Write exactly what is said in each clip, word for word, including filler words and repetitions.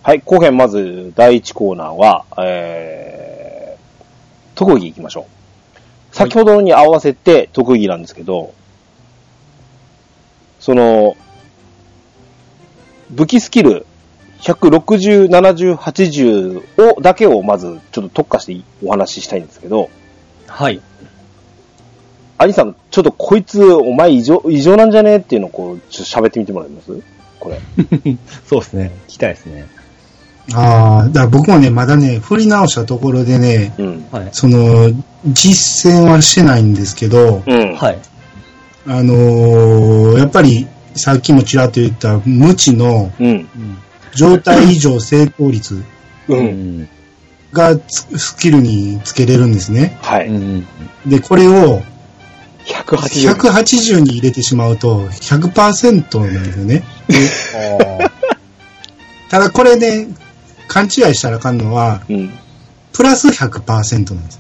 はい、後編まず第一コーナーは、えー、特技いきましょう。先ほどに合わせて特技なんですけど、その、武器スキルひゃくろくじゅう、ななじゅう、はちじゅうを、だけをまずちょっと特化してお話ししたいんですけど、 はい。 兄さん、ちょっとこいつお前異常、異常なんじゃねっていうのをこう、ちょっと喋ってみてもらえますこれ。 そうですね。聞きたいですね。 ああ、だから僕もね、まだね、振り直したところでね、 うん。 はい。 その、実践はしてないんですけど、 うん。 はい。 あのー、やっぱり、さっきもちらっと言った無知のうん。 状態異常成功率う。 うんん。 がスキルにつけれるんですね。 はい。 うん。 で、これをひゃくはちじゅう。 ひゃくはちじゅうに入れてしまうと ひゃくパーセント なんですよね。ただこれね、勘違いしたらあかんのは、 うん。 プラス ひゃくパーセント なんですよ。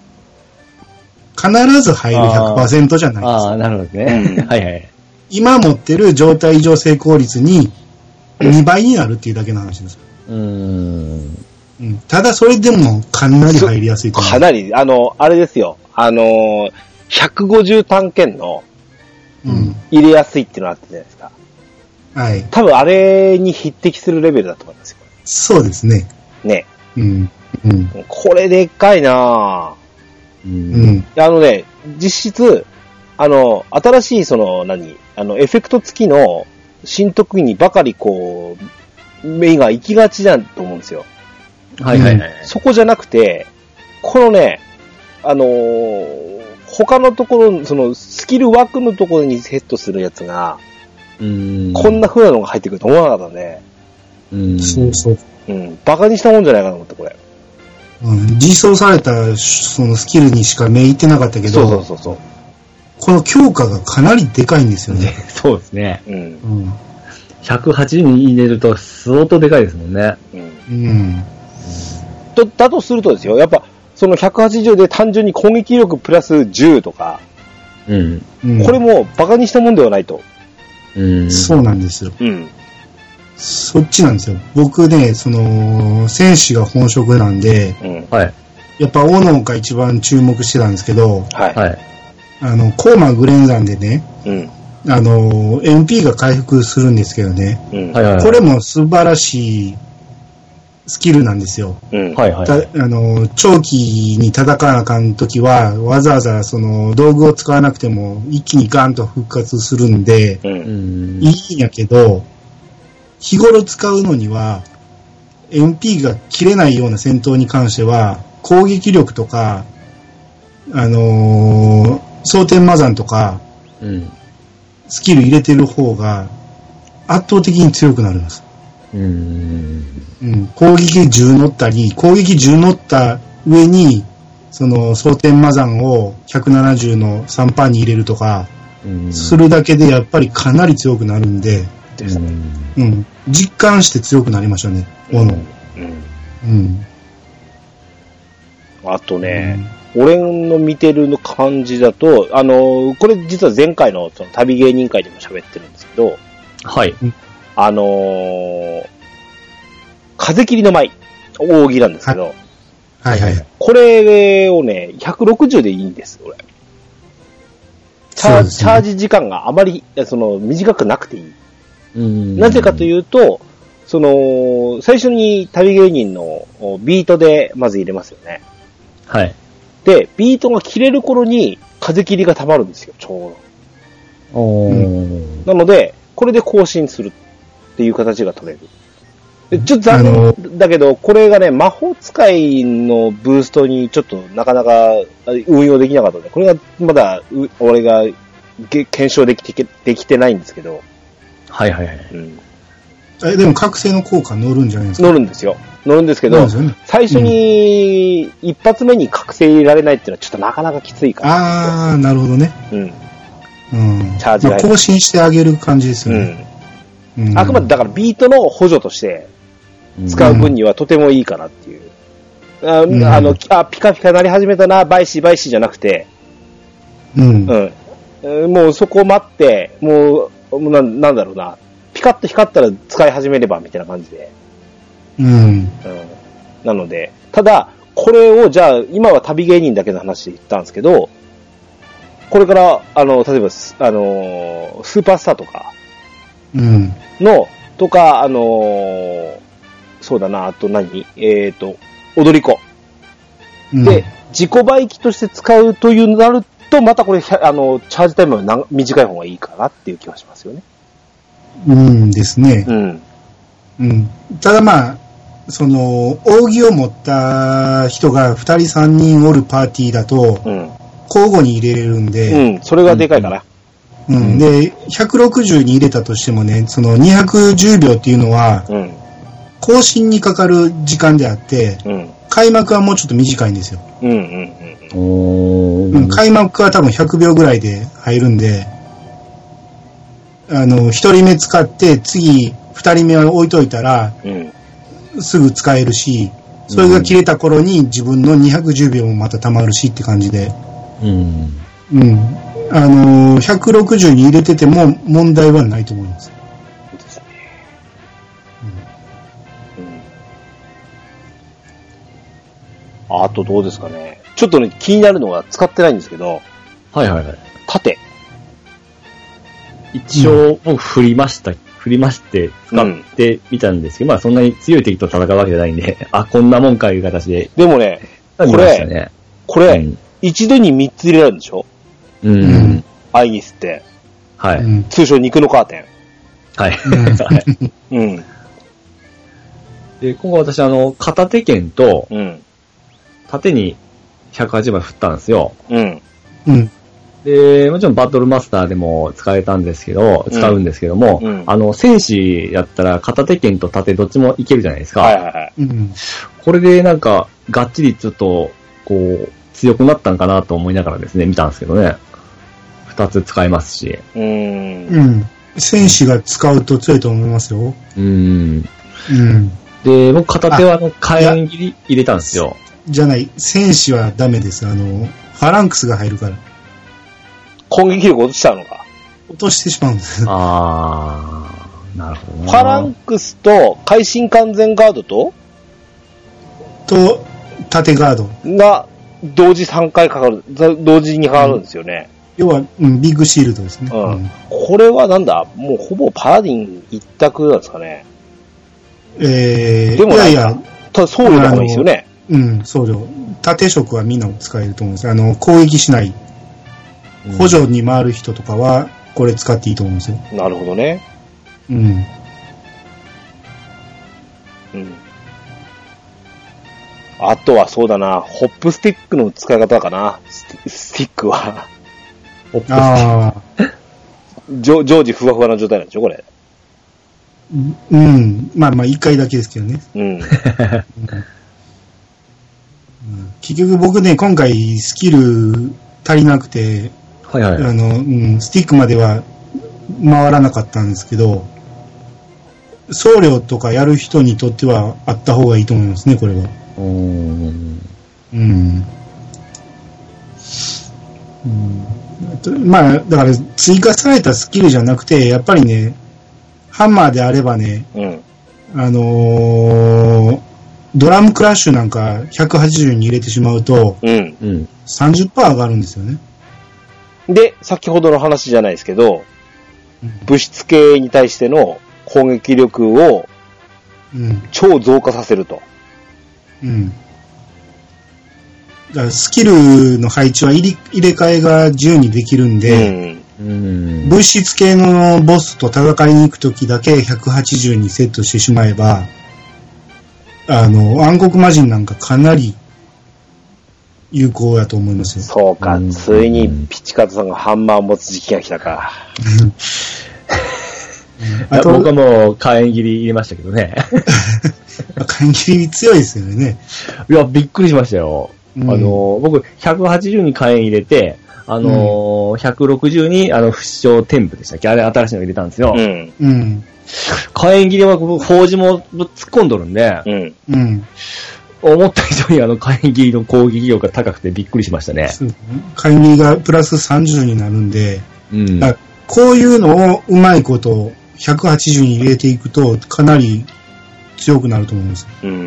必ず入る ひゃくパーセント じゃないです。 ああ、なるほどですね。はいはい。 今持ってる状態異常成功率ににばいになるっていうだけの話です。 うーん。 うん、ただそれでもかなり入りやすいと思う。 かなり、あの、あれですよ。あの、ひゃくごじゅう単件の入れやすいっていうのがあったじゃないですか。 はい。 多分あれに匹敵するレベルだと思いますよ。 そうですね。 ね。 うん。うん。 これでっかいなぁ。 う。 うんん。 あのね、実質、あの、新しいその、何、あの、エフェクト付きの新特技にばかりこう、目が行きがちだと思うんですよ。 はいはいはい。 そこじゃなくて、このね、あのー、他のところ、そのスキル枠のところにセットするやつが、 うん。 こんな風なのが入ってくると思わなかったね。 うん。 そうそう。 うん。バカにしたもんじゃないかなと思って、これ。 うん。実装されたそのスキルにしか目いってなかったけど、 そうそうそうそう。 この強化がかなりでかいんですよね。 そうですね。 うん。 うん。 ひゃくはちじゅうに入れると相当でかいですもんね。 うん。 うん。 と、だとするとですよ、やっぱ、そのひゃくはちじゅうで単純に攻撃力プラスじゅうとか、 うん。 うん、 これもバカにしたもんではないと。 うん。 そうなんですよ。 うん。 そっちなんですよ。僕ね、その、戦士が本職なんで、 うん。 はい。 やっぱ斧が一番注目してたんですけど、 はい。 はい。 あの、コーマグレン山でね、 うん。 あの、エムピー が回復するんですけどね、 うん。 はいはい。 これも素晴らしいスキルなんですよ。 うん。 はいはい。 たあの、長期に戦わなあかんときは、わざわざその道具を使わなくても一気にガンと復活するんで、 う。 うんん。 いいんやけど、日頃使うのには、エムピー が切れないような戦闘に関しては、攻撃力とか、あのー、蒼天魔山とか、 うん。 スキル入れてる方が圧倒的に強くなります。 うん。 うん、攻撃じゅう乗ったり、攻撃じゅう乗った上に、その、蒼天魔山をひゃくななじゅうの さんパーセント に入れるとか、 うん。 するだけでやっぱりかなり強くなるんで、 ですね。 うん、実感して強くなりましたね、斧。 うん。 うん。 あとね、俺の見てるの感じだと、あの、これ実は前回のその旅芸人会でも喋ってるんですけど、 はい。 あのー、風切りの舞、扇なんですけど、 はいはい。 これをね、ひゃくろくじゅうでいいんです、俺。チャー、 そうですねチャージ時間があまり、その、短くなくていい。 うん。 なぜかというと、その、最初に旅芸人のビートでまず入れますよね。 はい。 で、ビートが切れる頃に風切りが溜まるんですよ、ちょうど。 おー。 うなので、これで更新するっていう形が取れる。でちょっと残念だけど、これがね、魔法使いのブーストにちょっとなかなか運用できなかったので、これがまだ俺が検証できて、できてないんですけど。 はいはいはい。 うん、 え、でも覚醒の効果乗るんじゃないですか？ 乗るんですよ。乗るんですけど、 ね、 最初に一発目に覚醒入れられないっていうのはちょっとなかなかきついから。 ああ、なるほどね。 うん。 うん。 チャージが、 まあ、更新してあげる感じですよね。 うん。うん、あくまでだからビートの補助として使う分にはとてもいいかなっていう。うん、あ, うん、 あの、あ、ピカピカ鳴り始めたな、バイシーバイシーじゃなくて、 うん。 うん。もうそこを待って、もう、な, なんだろうな、ピカッと光ったら使い始めればみたいな感じで。 うん。うん。 なので、ただ、これを、じゃあ、今は旅芸人だけの話で言ったんですけど、これから、あの、例えば、あの、スーパースターとか、 うん。 の、とか、あの、そうだな、あと何えっと、踊り子。うん、で、自己売機として使うというなると、またこれ、あの、チャージタイムは短い方がいいかなっていう気はしますよね。 うんですね。 うん。 うん。ただまあ、その、扇を持った人がふたりさんにんおるパーティーだと、うん、交互に入れれるんで、 うん、それがでかいかな。 うん、うん、で、ひゃくろくじゅうに入れたとしてもね、そのにひゃくじゅうびょうっていうのは、うん、更新にかかる時間であって、うん、開幕はもうちょっと短いんですよ。うんうんうん、開幕は多分ひゃくびょうぐらいで入るんで、あの、ひとりめ使って次ふたりめは置いといたら、うんすぐ使えるし、それが切れた頃に自分のにひゃくじゅうびょうもまた溜まるしって感じで。うん。うん。あのー、ひゃくろくじゅうに入れてても問題はないと思います。そうですね。 うん。あとどうですかね。ちょっとね、気になるのは使ってないんですけど。 はいはいはい。 盾。 一応、僕振りました。振りまして、使ってみたんですけど、うん、まあそんなに強い敵と戦うわけじゃないんで、あ、こんなもんかいう形で。 でもね、これ、ね、これ、うん、一度にみっつ入れられるんでしょ？うん。アイギスって。 はい。 通称肉のカーテン。 はい。うん。で、今回私あの、片手剣と、うん、縦にひゃくはちばい振ったんですよ。うん。うん。で、もちろんバトルマスターでも使えたんですけど、使うんですけども、うん、あの、戦士やったら片手剣と盾どっちもいけるじゃないですか。はいはいはい。うん、これでなんか、がっちりちょっと、こう、強くなったんかなと思いながらですね、見たんですけどね。二つ使えますし。 うん。うん。戦士が使うと強いと思いますよ。うん。 うん。で、僕片手はあの、火炎切り入れたんですよ。 じゃない、戦士はダメです。あの、ファランクスが入るから。 攻撃力落としちゃうのか。 落としてしまうんです。 あー、なるほどな。 ファランクスと、会心完全ガードとと、縦ガード。 が、同時さんかいかかる、同時にかかるんですよね。 うん、要は、うん、ビッグシールドですね。うんうん、これはなんだもうほぼパラディン一択なんですかね。 えー、 でもいやいや、ただ僧侶の方がいいですよね。 うん、僧侶。縦色はみんな使えると思うんです。あの、攻撃しない。補助に回る人とかは、これ使っていいと思うんですよ。 なるほどね。 うん。 うん。あとはそうだな、ホップスティックの使い方かな、スティ, スティックは。ホップスティック。常時ふわふわな状態なんでしょ、これ。 うん。まあまあ、一回だけですけどね。うん。うん、結局僕ね、今回スキル足りなくて、はいはい、あの、うん、スティックまでは回らなかったんですけど、僧侶とかやる人にとってはあった方がいいと思いますね、これは。うん。うん。うん、まあ、だから追加されたスキルじゃなくて、やっぱりね、ハンマーであればね、うん、あのー、ドラムクラッシュなんかひゃくはちじゅうに入れてしまうと、うん、さんじゅっパーセント 上がるんですよね。 で、先ほどの話じゃないですけど、うん、物質系に対しての攻撃力を超増加させると。うん。 だからスキルの配置は入れ、入れ替えが自由にできるんで、うん、物質系のボスと戦いに行くときだけひゃくはちじゅうにセットしてしまえば、あの、暗黒魔人なんかかなり有効だと思いますよ。 そうか、うん、ついにピチカートさんがハンマーを持つ時期が来たか。 あと僕はもう火炎切り入れましたけどね。 火炎切り強いですよね。 いや、びっくりしましたよ。うん、あの、僕、ひゃくはちじゅうに火炎入れて、あの、うん、ひゃくろくじゅうに、あの、不死鳥天賦でしたっけ？あれ新しいの入れたんですよ。うん。うん。火炎切りは僕、宝珠も突っ込んどるんで、うん。うん。思った以上にあの火炎切りの攻撃力が高くてびっくりしましたね。 火炎切りがプラスさんじゅうになるんで、うん、こういうのをうまいことひゃくはちじゅうに入れていくとかなり強くなると思います。 うん。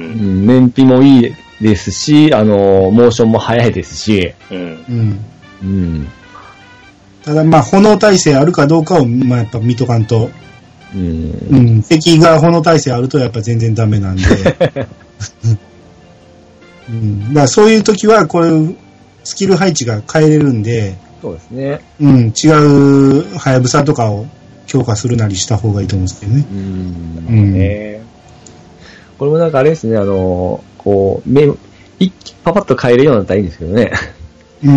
燃費もいいですし、あの、モーションも速いですし。 うん。 うん。うん。ただまあ、炎耐性あるかどうかを、まあやっぱ見とかんと。うん。うん。敵が炎耐性あるとやっぱ全然ダメなんで。うん。だからそういう時は、これ、スキル配置が変えれるんで。 そうですね。 うん。違う、はやぶさとかを強化するなりした方がいいと思うんですけどね。うん。うん。ね、 これもなんかあれですね、あの、こう、目、一気パパッと変えるようになったらいいんですけどね。うん。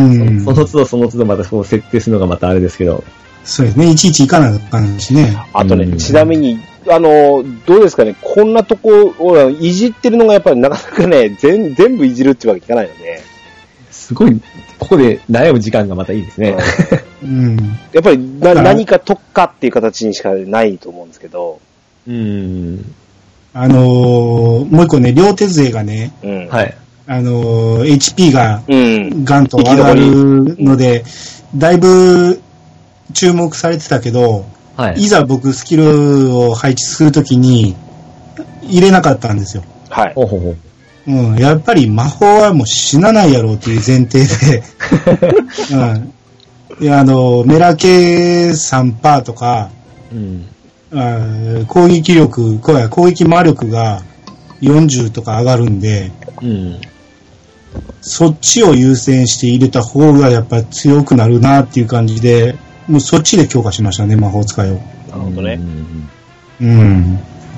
その都度その都度またそう設定するのがまたあれですけど。 そうですね。いちいちいかなあかんしね。 あとね、うん、ちなみに、あの、どうですかね、こんなとこをいじってるのがやっぱりなかなかね、全全部いじるってわけいかないので。 すごい、ここで悩む時間がまたいいですね。 うん。やっぱりな何か特化っていう形にしかないと思うんですけど。 うん。 あのー、もう一個ね、両手杖がね、 うん、はい。 あのー、エイチピー がガンと上がるので、うん、だいぶ注目されてたけど、はい、いざ僕スキルを配置するときに入れなかったんですよ。 はい。ほうほうほう。 うん、やっぱり魔法はもう死なないやろうっていう前提で、うん、いやあのメラ系 さんパーセント とか、うん、あ攻撃力、攻撃魔力がよんじゅうとか上がるんで、うん、そっちを優先して入れた方がやっぱ強くなるなっていう感じで、もうそっちで強化しましたね、魔法使いを。 なるほどね。 うん。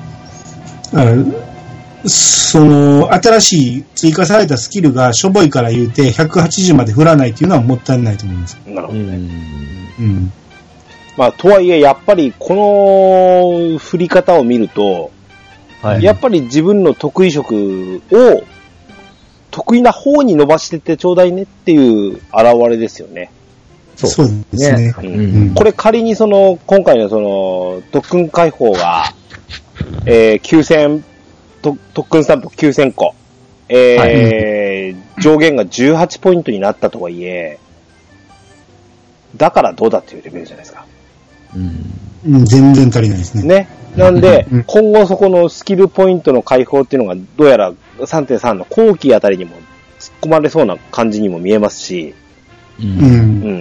うん、その、新しい追加されたスキルがしょぼいから言うてひゃくはちじゅうまで振らないっていうのはもったいないと思います。 なるほどね。うん。まあ、とはいえ、やっぱりこの振り方を見ると、はい、やっぱり自分の得意色を得意な方に伸ばしてってちょうだいねっていう現れですよね。 そうですね。 うんうん、これ仮にその、今回のその、特訓解放が、えー、きゅうせん、特訓スタンプきゅうせんこ、えーはい、上限がじゅうはちポイントになったとはいえ、だからどうだっていうレベルじゃないですか。 うん、全然足りないですね。 ね。なんで、うん、今後そこのスキルポイントの解放っていうのが、どうやら さんてんさん の後期あたりにも突っ込まれそうな感じにも見えますし、うん。うん。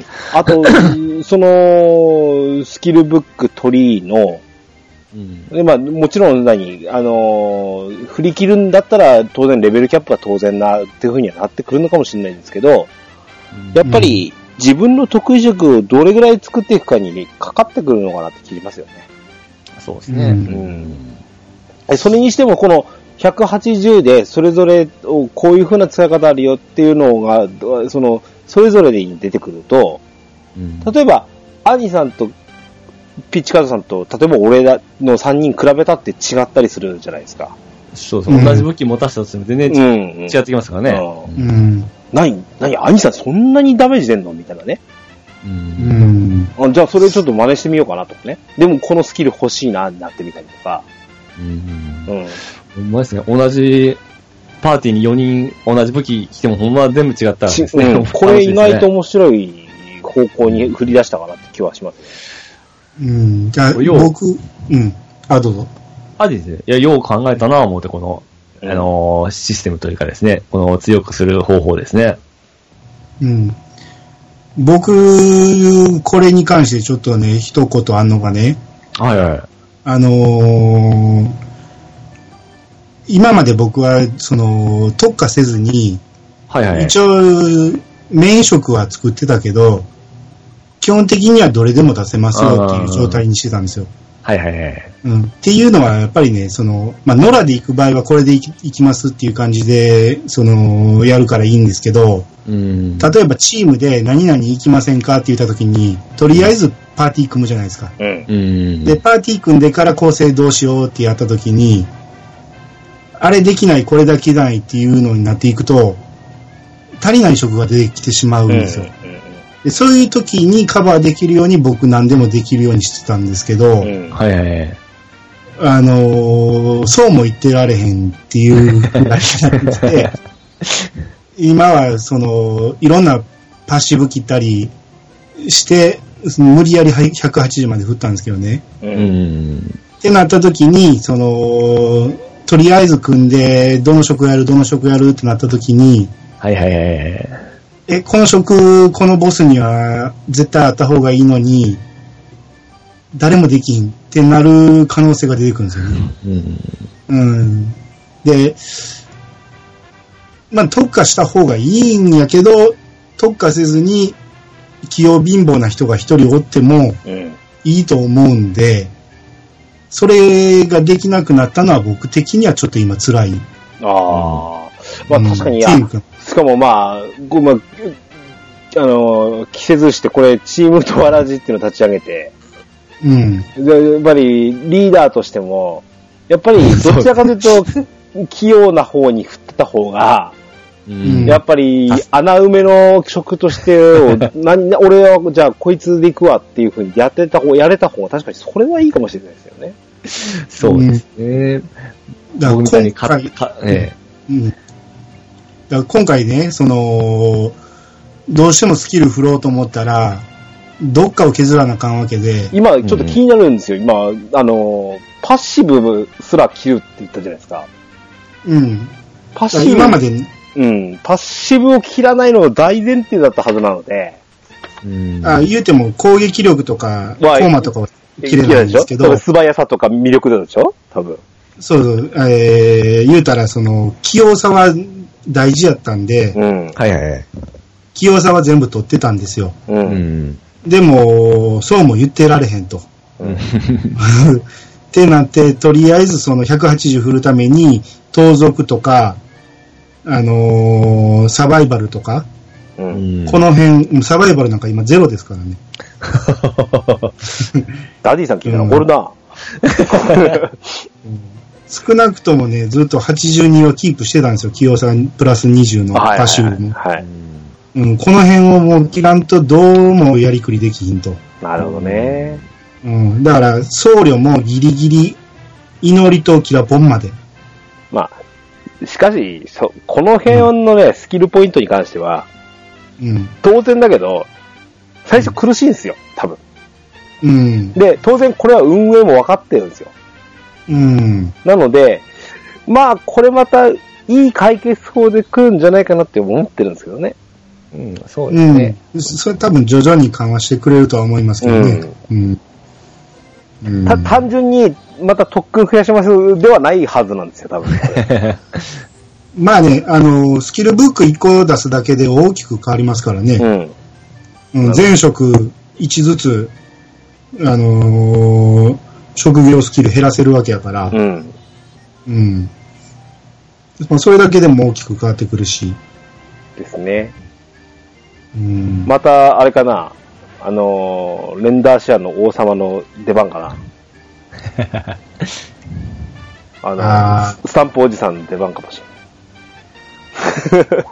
あと、その、スキルブックトリーの、うん、でまあ、もちろん何、あのー、振り切るんだったら当然レベルキャップは当然な、っていう風にはなってくるのかもしれないんですけど、うん、やっぱり自分の得意色をどれぐらい作っていくかにかかってくるのかなって聞きますよね。 そうですね。うん。 うん、それにしてもこのひゃくはちじゅうでそれぞれをこういう風な使い方あるよっていうのが、その、それぞれで出てくると、うん、例えば、アニさんとピッチカードさんと、例えば俺らのさんにん比べたって違ったりするじゃないですか。 そうそう、うん、同じ武器持たせたとしても全然、うん、違ってきますからね。うん。 何、何、アニさんそんなにダメージ出んのみたいなね。うん。うん。じゃあそれちょっと真似してみようかなとかね。でもこのスキル欲しいな、なってみたりとか。うん。 うん。ほんまですね。同じ、パーティーによにん同じ武器来てもほんま全部違ったらですね、うん。 これ意外と面白い方向に振り出したかなって気はしますね。うん。じゃあ、僕、うん。あ、どうぞ。 あ、ですね。いや、よう考えたなぁ思って、この、うん、あのー、システムというかですね、この強くする方法ですね。 うん。僕、これに関してちょっとね、一言あんのがね。 はいはい。 あのー、今まで僕は、その、特化せずに、 はいはい。 一応、メイン色は作ってたけど、基本的にはどれでも出せますよっていう状態にしてたんですよ。 はいはいはい。 うん。っていうのは、やっぱりね、その、まあ、野良で行く場合はこれで行き、行きますっていう感じで、その、やるからいいんですけど、うん、例えばチームで何々行きませんかって言った時に、とりあえずパーティー組むじゃないですか。うん、で、パーティー組んでから構成どうしようってやった時に、あれできない、これだけないっていうのになっていくと、足りない色が出てきてしまうんですよ。うんうん、でそういう時にカバーできるように僕何でもできるようにしてたんですけど、うん、はいはいはい。あのー、そうも言ってられへんっていうぐらいになってて、今はその、いろんなパッシブ切ったりして、無理やりひゃくはちじゅうまで振ったんですけどね。うん、ってなった時に、その、 とりあえず組んで、どの職やる、どの職やるってなった時に、 はいはいはいはい。 え、この職、このボスには絶対あった方がいいのに、誰もできんってなる可能性が出てくるんですよね。うん。うん。で、まあ、特化した方がいいんやけど、特化せずに、器用貧乏な人が一人おってもいいと思うんで、それができなくなったのは僕的にはちょっと今辛い。 ああ。まあ確かに、や、うん、しかもまあ、ごまあ、あの、着せずしてこれチームとわらじっていうのを立ち上げて、うん。でやっぱりリーダーとしても、やっぱりどちらかというと、器用な方に振ってた方が、うん、やっぱり穴埋めの職として何俺はじゃあこいつで行くわっていう風にやってた方やれた方が確かにそれはいいかもしれないですよね。 そうですね。うん、 だから今回、かええうん、だから今回ねそのどうしてもスキル振ろうと思ったらどっかを削らなあかんわけで。 今ちょっと気になるんですよ。うん、今あのパッシブすら切るって言ったじゃないですか。 うん。 パッシブ今までうん。パッシブを切らないのが大前提だったはずなので。 うん、あ言うても攻撃力とか、フォーマとかは切れないんですけど。 素早さとか魅力でしょ多分。 そうそう。えー、言うたらその、器用さは大事やったんで、 うん。はいはいはい。 器用さは全部取ってたんですよ。 うん。 でも、そうも言ってられへんと。うん。ってなって、とりあえずそのひゃくはちじゅう振るために、盗賊とか、あのー、サバイバルとか、うん、この辺、サバイバルなんか今ゼロですからね。 ダディさん聞いたら怒るな、 うん。少なくともね、ずっとはちじゅうにをキープしてたんですよ。器用さプラスにじゅうのパッシブも。はいはいはいうん。この辺をもう切らんとどうもやりくりできひんと。 なるほどね。 うん。だから、僧侶もギリギリ、祈りとキラポンまで。 まあ、しかし、そ、この辺のね、うん、スキルポイントに関しては、うん、当然だけど、最初苦しいんですよ、多分。うん。で、当然これは運営も分かってるんですよ。うん。なので、まあ、これまた、いい解決法で来るんじゃないかなって思ってるんですけどね。 うん、そうですね。 うん、それ多分徐々に緩和してくれるとは思いますけどね。うん。 うん、た単純に、また特訓増やしますではないはずなんですよ、多分。 まあね、あの、スキルブックいっこ出すだけで大きく変わりますからね。うん。うん、全職いちずつ、あのー、職業スキル減らせるわけやから。うん。うん。まあ、それだけでも大きく変わってくるし。 ですね。うん。また、あれかな。あのー、レンダーシアの王様の出番かな。あのー、あスタンプおじさんの出番かもしれない。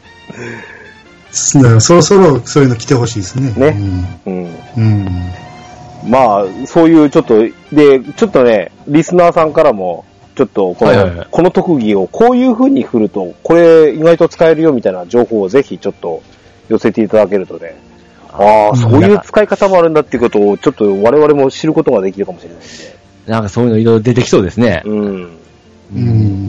そろそろそういうの来てほしいですね。 ね。うん。うん。まあ、そういうちょっと、で、ちょっとね、リスナーさんからも、ちょっとこの、はいはいはい、この特技をこういう風に振ると、これ意外と使えるよみたいな情報をぜひちょっと寄せていただけるとね、ああ、そういう使い方もあるんだっていうことをちょっと我々も知ることができるかもしれないんで。 なんかそういうのいろいろ出てきそうですね。うん。うん。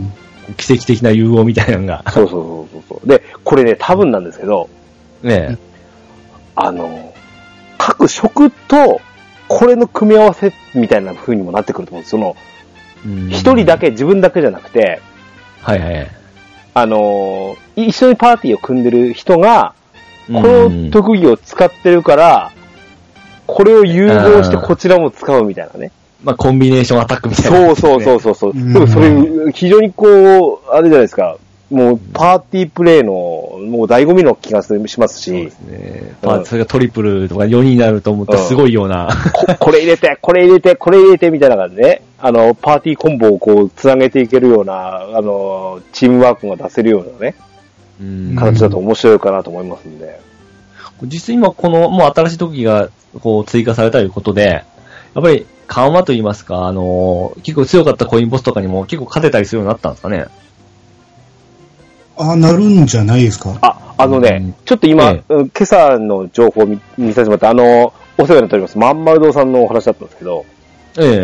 奇跡的な融合みたいなのが。 そうそうそうそう。で、これね、多分なんですけど、ねえ。あの、各職と、これの組み合わせみたいな風にもなってくると思うんです。その、一人だけ、自分だけじゃなくて、 はいはい。 あの、一緒にパーティーを組んでる人が、この特技を使ってるから、これを融合してこちらも使うみたいなね。 まあ、コンビネーションアタックみたいな、 ね。そうそうそうそう。うん、それ、非常にこう、あれじゃないですか。もう、パーティープレイの、もう醍醐味の気がしますし。そうですね。まあ、それがトリプルとかよにんになると思ったらすごいような。 うん、こ, これ入れて、これ入れて、これ入れて、みたいな感じでね。あの、パーティーコンボをこう、つなげていけるような、あの、チームワークが出せるようなね。うん。形だと面白いかなと思いますんで。 実際今この、もう新しい特技が、こう、追加されたということで、やっぱり緩和といいますか、あの、結構強かったコインボスとかにも結構勝てたりするようになったんですかね。 あ、なるんじゃないですか。 あ、あのね、うん、ちょっと今、ええ、今朝の情報を 見, 見させてもらって、あの、お世話になっております、まんまる堂さんのお話だったんですけど、ええ。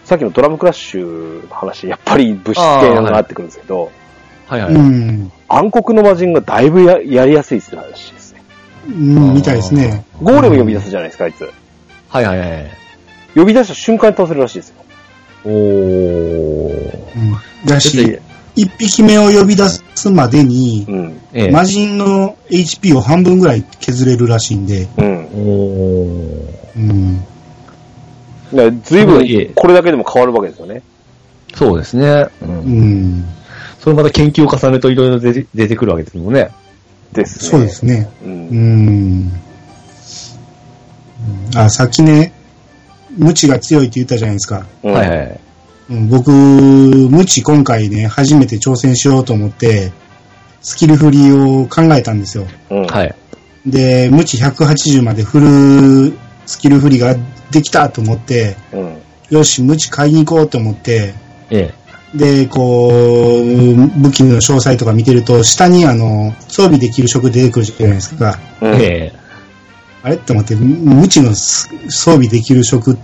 さっきのドラムクラッシュの話、やっぱり物質系がなってくるんですけど、 はいはい。 うん。 暗黒の魔人がだいぶ や, やりやすいって話ですね。 うん、みたいですね。 ゴーレム呼び出すじゃないですか、あいつ。 はいはいはい。 呼び出した瞬間に倒せるらしいですよ。 おー。 うん。だし、一匹目を呼び出すまでに、うんええ、魔人の エイチピー を半分ぐらい削れるらしいんで。うん。おー。うん。ずいぶんこれだけでも変わるわけですよね。 そうですね。うん。うん、それまた研究を重ねるといろいろ出て、出てくるわけですもんね。 ですね。 そうですね。うん。うんあ、さっきね、無知が強いって言ったじゃないですか。 うん、はいはい。 僕、無知今回ね、初めて挑戦しようと思って、スキル振りを考えたんですよ。 うん、はい。 で、無知ひゃくはちじゅうまで振るスキル振りができたと思って、うん、よし、無知買いに行こうと思って、 ええ、で、こう、武器の詳細とか見てると、下にあの、装備できる職出てくるじゃないですか。 うん、ええ、 あれって思って、無知の装備できる職って、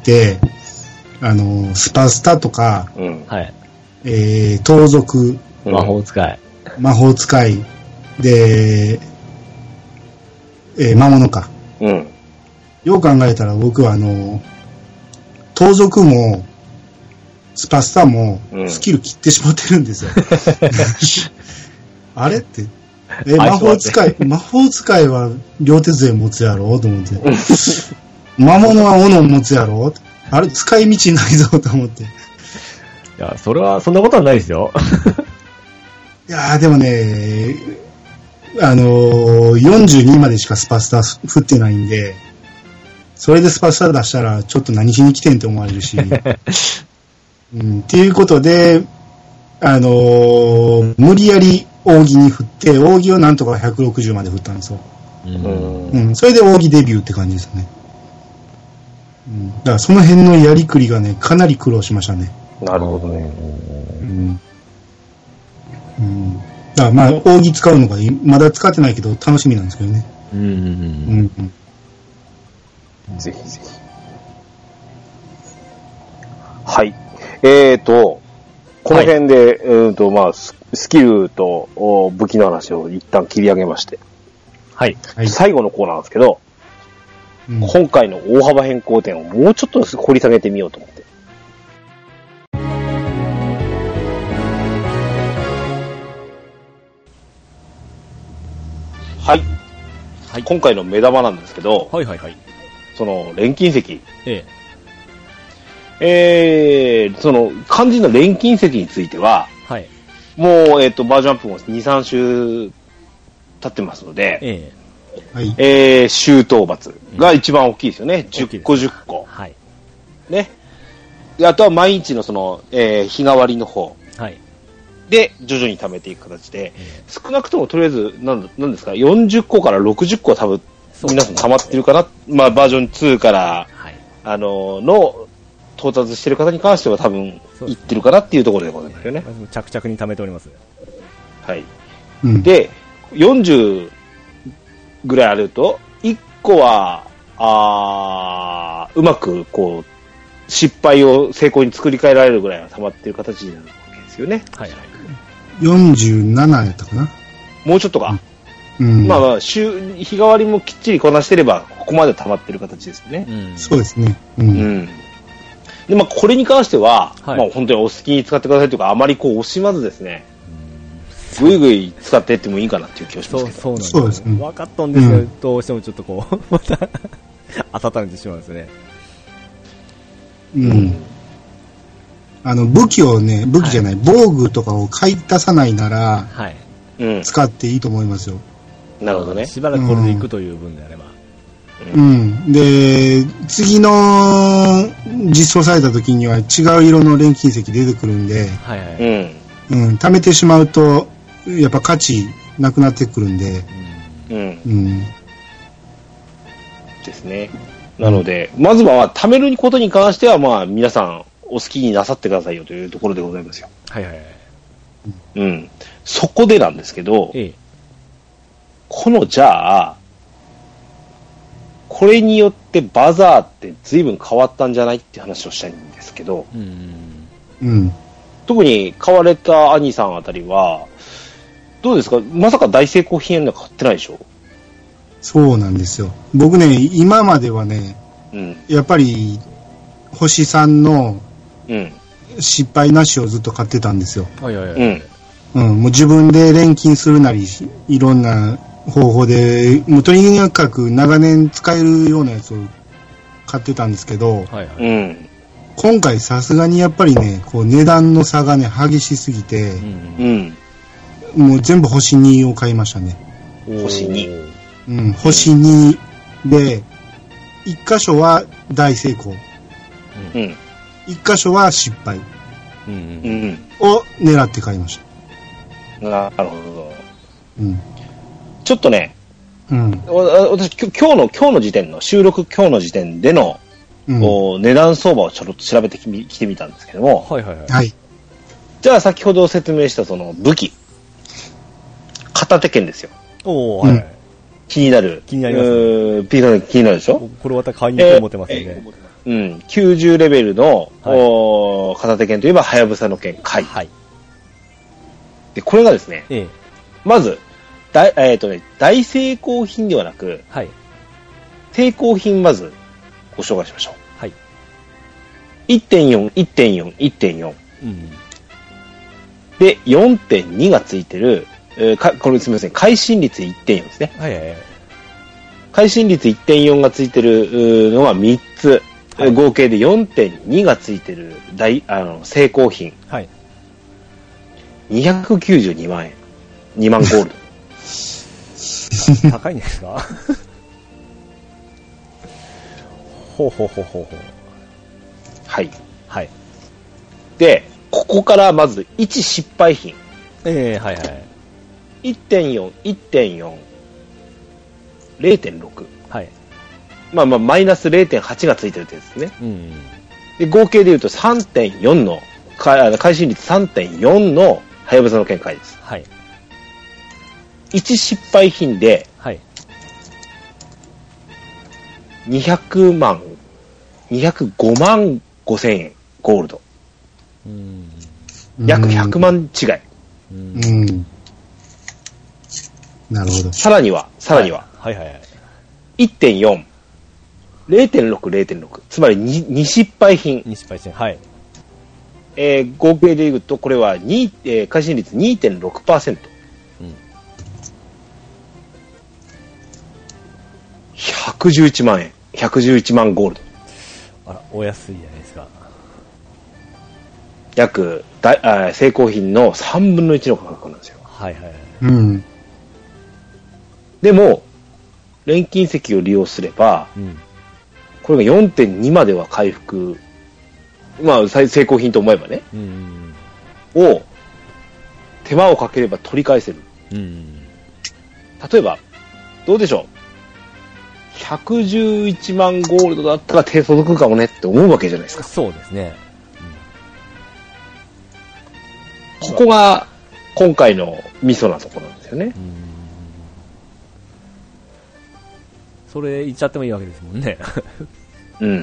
あの、スパスタとか、 うん、はい。 えー、盗賊、 魔法使い。 魔法使い、で、えー、魔物か。 うん。 よう考えたら僕はあの、盗賊も、スパスタも、スキル切ってしまってるんですよ。うん、あれって、え、魔法使い、魔法使いは両手杖持つやろと思って。魔物は斧持つやろあれ使い道ないぞと思って。いや、それは、そんなことはないですよ。 いやーでもね、あのー、よんじゅうにまでしかスパスタ振ってないんで、それでスパスタ出したらちょっと何しに来てんって思われるし。うん、っていうことで、あのー、無理やり扇に振って、扇をなんとかひゃくろくじゅうまで振ったんですよ。うん、うん、それで扇デビューって感じですね。うん、だからその辺のやりくりがね、かなり苦労しましたね。 なるほどね。 うん。うん。だからまあ、扇使うのがまだ使ってないけど楽しみなんですけどね。 うんうんうん。うんうん、ぜひぜひ。はい。えーと、この辺で、はい、うんと、まあ、スキルと武器の話を一旦切り上げまして。 はい。 最後のコーナーなんですけど、うん、今回の大幅変更点をもうちょっと掘り下げてみようと思って。はい。はい、今回の目玉なんですけど、 はいはいはい。 その、錬金石。 ええ。えー、その、肝心の錬金石については、 はい。 もう、えっと、バージョンアップもに、さん週経ってますので、 ええ。 はい、 えー、周到罰が一番大きいですよね。じゅっこじゅっこ。 はい。 ね。で、あとは毎日のその、えー、日替わりの方。 はい。 で、徐々に貯めていく形で、少なくともとりあえず、なんなんですか、よんじゅっこからろくじゅっこは多分、皆さん溜まってるかな。まあ、バージョンツーから、 はい、あの、の、到達してる方に関しては多分、いってるかなっていうところでございますよね。 着々に貯めております。 はい。うん、で、よんじゅうぐらいあると、いっこは、あー、うまく、こう、失敗を成功に作り変えられるぐらいは溜まってる形になるわけですよね。 はいはい。 よんじゅうななやったかな。 もうちょっとか。うん、まあまあ、週、日替わりもきっちりこなしてれば、ここまで溜まってる形ですよね。 うん、そうですね。うん。うん、 で、まあ、これに関しては、はい、まあ、本当にお好きに使ってくださいというか、あまりこう、惜しまずですね、ぐいぐい使っていってもいいかなっていう気がしますけど。 そうそうなんですね。分かったんですけど、うん、どうしてもちょっとこう、また、温めてしまうんですね。 うん。うん、あの、武器をね、武器じゃない、はい、防具とかを買い足さないなら、 はい。 使っていいと思いますよ。 なるほどね。 しばらくこれでいくという分であれば。 うん。うん、で、次の実装された時には違う色の錬金石出てくるんで、 はいはい。 うん。 うん。貯めてしまうと、やっぱ価値なくなってくるんで。 うん。うん。ですね。なので、うん、まずは貯めることに関しては、まあ、皆さんお好きになさってくださいよというところでございますよ。 はいはいはい。 うん。そこでなんですけど、 ええ、 この、じゃあ、 これによってバザーって随分変わったんじゃないって話をしたいんですけど、 うん、 特に買われた兄さんあたりは、どうですか？まさか大成功品なんか買ってないでしょ？ そうなんですよ。僕ね、今まではね、うん、やっぱり、星さんの失敗なしをずっと買ってたんですよ。はいはいはい。うん。もう自分で錬金するなり、いろんな方法で、もうとにかく長年使えるようなやつを買ってたんですけど、はいはい、うん、今回さすがにやっぱりね、こう値段の差がね、激しすぎて、うんうん、もう全部星にを買いましたね。 星に。 うん、星にで、一箇所は大成功。うん。一箇所は失敗。うん。を狙って買いました。 なるほど。うん。ちょっとね、うん。私、今日の、今日の時点の、収録今日の時点での、うん、値段相場をちょっと調べてきてみたんですけども。はいはいはい。はい。じゃあ先ほど説明したその武器。片手剣ですよ。おー、はい、はい。気になる。 気になります、ね。 ピーカー気になるでしょ？ これまた買いに行こう思ってますよね。えー、うん。きゅうじゅうレベルの、はい、お片手剣といえば、はやぶさの剣、回。はい。で、これがですね、ええ、まず、大、えっとね、大成功品ではなく、はい。成功品まず、ご紹介しましょう。はい。いってんよん、いってんよん、いってんよん。うん。で、よんてんに がついてる、えー、かこれすみません、会心率 いってんよん ですね。はいはいはい。会心率 いってんよん がついてるのはみっつ、はい、合計で よんてんに がついてる大あの成功品。はい。にひゃくきゅうじゅうにまんえん。にまんゴールド。高いんですか？ほうほうほうほうほう。 はい。はい。で、ここからまずいち失敗品。ええー、はいはい。いってんよん、いってんよん、れいてんろく。はい。まあまあ、マイナス れいてんはち がついてるってやつですね。うん。で、合計で言うと さんてんよん の、会心率 さんてんよん のはやぶさの剣回です。はい。いち失敗品で、はい。にひゃくまん、にひゃくごまんごせんえん、ゴールド。うん。約ひゃくまん違い。うん。うんなるほど。さらには、さらには。はい、はい、はいはい。いってんよん、れいてんろく、れいてんろく。つまり 2, 2失敗品。 に失敗品。はい。 えー、合計で言うと、これは2、えー、会心率 にてんろくパーセント。うん。ひゃくじゅういちまんえん。ひゃくじゅういちまんゴールド。 あら、お安いじゃないですか。 約、だあ成功品のさんぶんのいちの価格なんですよ。はいはいはい。うん。でも、錬金石を利用すれば、うん、これが よんてんに までは回復、まあ、成功品と思えばね、うんうん、を、手間をかければ取り返せる。うんうん、例えば、どうでしょう。ひゃくじゅういちまんゴールドだったら手届くかもねって思うわけじゃないですか。 そうですね。 うん、ここが、今回のミソなところなんですよね。うんそれ言っちゃってもいいわけですもんね。 うん。うん、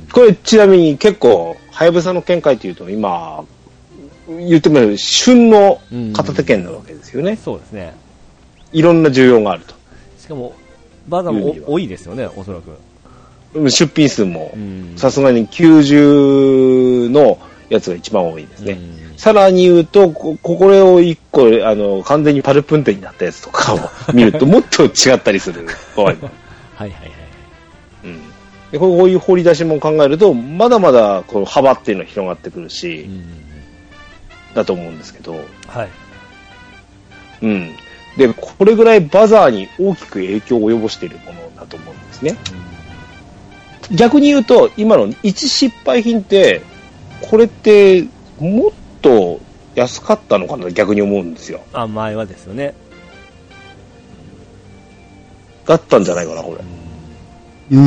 これちなみに結構、はやぶさの剣回っていうと今、言っても旬の片手剣なわけですよね、うん。 そうですね。 いろんな需要があると。 しかも、バザーも多いですよね、おそらく。出品数も、さすがにきゅうじゅうのやつが一番多いですね。うん、さらに言うと、こ、これを一個、あの、完全にパルプ運転になったやつとかを見ると、もっと違ったりする場合も。はいはいはい。うん。で、こういう掘り出しも考えると、まだまだこの幅っていうのは広がってくるし、うん、だと思うんですけど。はい。うん。で、これぐらいバザーに大きく影響を及ぼしているものだと思うんですね。うん、逆に言うと、今の一失敗品って、これってもっと安かったのかな、逆に思うんですよ。 あ、前はですよね。 だったんじゃないかな、これ。 うん、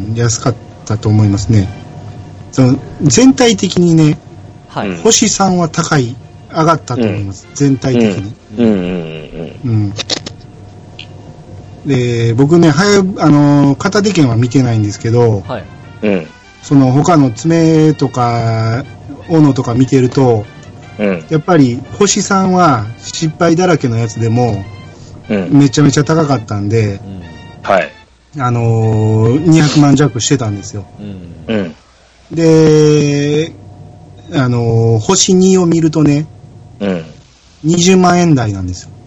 安かったと思いますね。その全体的にね、はい、星さんは高い、上がったと思います。うん、全体的に。うんうんうんうん。 で、僕ね、はや、あの、片手剣は見てないんですけど、はい。うん。その他の爪とか、斧とか見てると、うん。やっぱり、星さんは失敗だらけのやつでも、うん。めちゃめちゃ高かったんで、うん、はい。あのー、にひゃくまん弱してたんですよ。うん。うん。で、あのー、星にを見るとね、うん。にじゅうまんえん台なんですよ。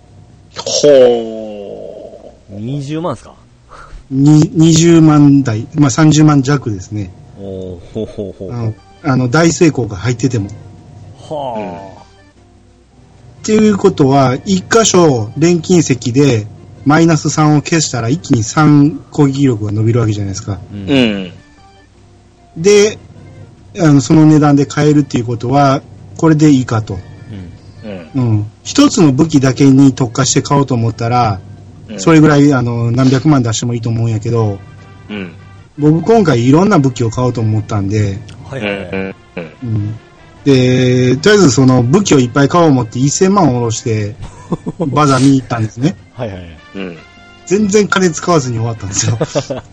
ほー。にじゅうまんですか？ ににじゅうまん台、まあさんじゅうまん弱ですね。 おー、ほうほうほう。 あの、あの大成功が入ってても。 はあ。 っていうことは、一箇所錬金石でマイナスさんを消したら一気にさん攻撃力が伸びるわけじゃないですか。うん。で、あのその値段で買えるっていうことは、これでいいかと。うん。うん。一つの武器だけに特化して買おうと思ったら、うん、それぐらいあの何百万出してもいいと思うんやけど、うん。僕今回いろんな武器を買おうと思ったんで、はいはいはい。うん。で、とりあえずその武器をいっぱい買おう思ってせんまんを下ろしてバザー見に行ったんですね。はいはい。うん。全然金使わずに終わったんですよ。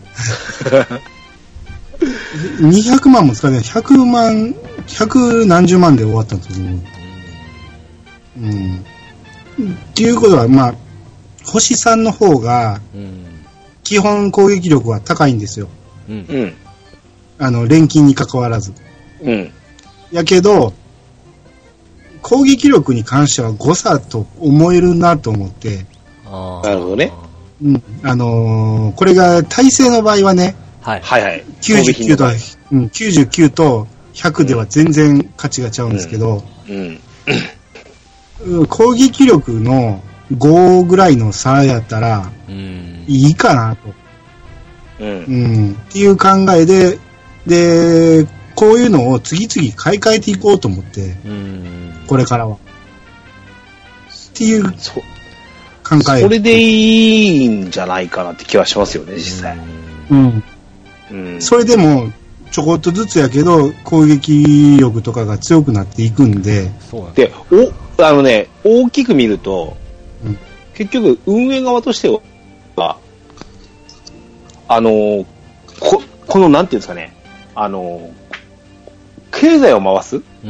にひゃくまんも使わない。ひゃくまん、百何十万で終わったんですよ。うん。っていうことは、まあ、星さんの方が、基本攻撃力は高いんですよ。うん。あの、錬金に関わらず。うん。やけど、攻撃力に関しては誤差と思えるなと思って。 ああ。なるほどね。 うん。あのー、これが耐性の場合はね、 はい。はいはい。 きゅうじゅうきゅうと、うん、きゅうじゅうきゅうとひゃくでは全然価値が違うんですけど、うんうん、攻撃力のごぐらいの差やったら、いいかなと。うん。うん。っていう考えで、で、こういうのを次々買い替えていこうと思って、うん、これからは。っていう考え。 それでいいんじゃないかなって気はしますよね、実際。うん。 うん、それでも、ちょこっとずつやけど、攻撃力とかが強くなっていくんで。 そうで、お、あのね、大きく見ると、うん、結局、運営側としては、あの、こ、この、なんていうんですかね、あの、経済を回す、うん、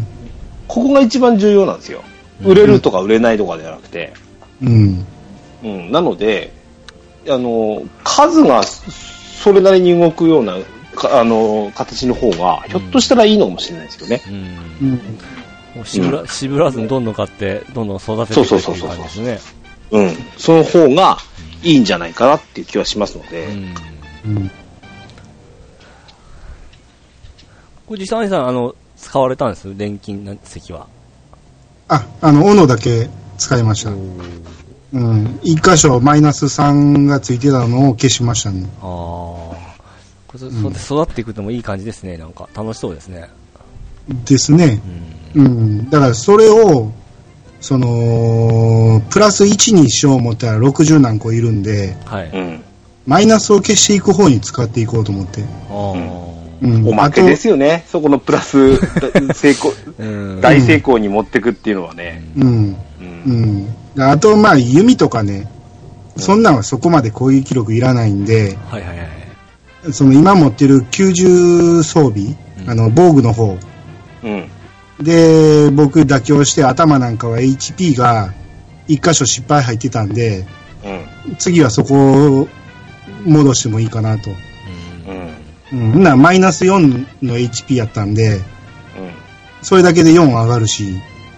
ここが一番重要なんですよ。売れるとか売れないとかではなくて。うん。うん、なので、あの、数がそれなりに動くような、あの、形の方が、ひょっとしたらいいのかもしれないですよね。うん。うん、 もう渋ら、うん、渋らずにどんどん買って、どんどん育てていくっていう感じですね。 うん。その方がいいんじゃないかなっていう気はしますので。うん。うん、 これ実際にさん、あの、使われたんです錬金石は。 あ、あの、斧だけ使いました。うん。一箇所マイナスさんがついてたのを消しましたね。ああ。これ、そ、うん、育っていくのもいい感じですね。なんか、楽しそうですね。 ですね。うん。うん、だからそれを、その、プラスいちにしよう思ったらろくじゅう何個いるんで、はい。うん、マイナスを消していく方に使っていこうと思って。ああ。 うん、おまけですよね。そこのプラス成功、うん、大成功に持っていくっていうのはね。うん。うん。 うん、あと、まあ、弓とかね、そんなんはそこまで攻撃力いらないんで、はいはいはい。その今持ってるきゅうじゅう装備、うん、あの、防具の方。うん。で、僕妥協して頭なんかは エイチピー が一箇所失敗入ってたんで、うん。次はそこを戻してもいいかなと。うん、なマイナスよんの エイチピー やったんで、うん、それだけでよん上がるし、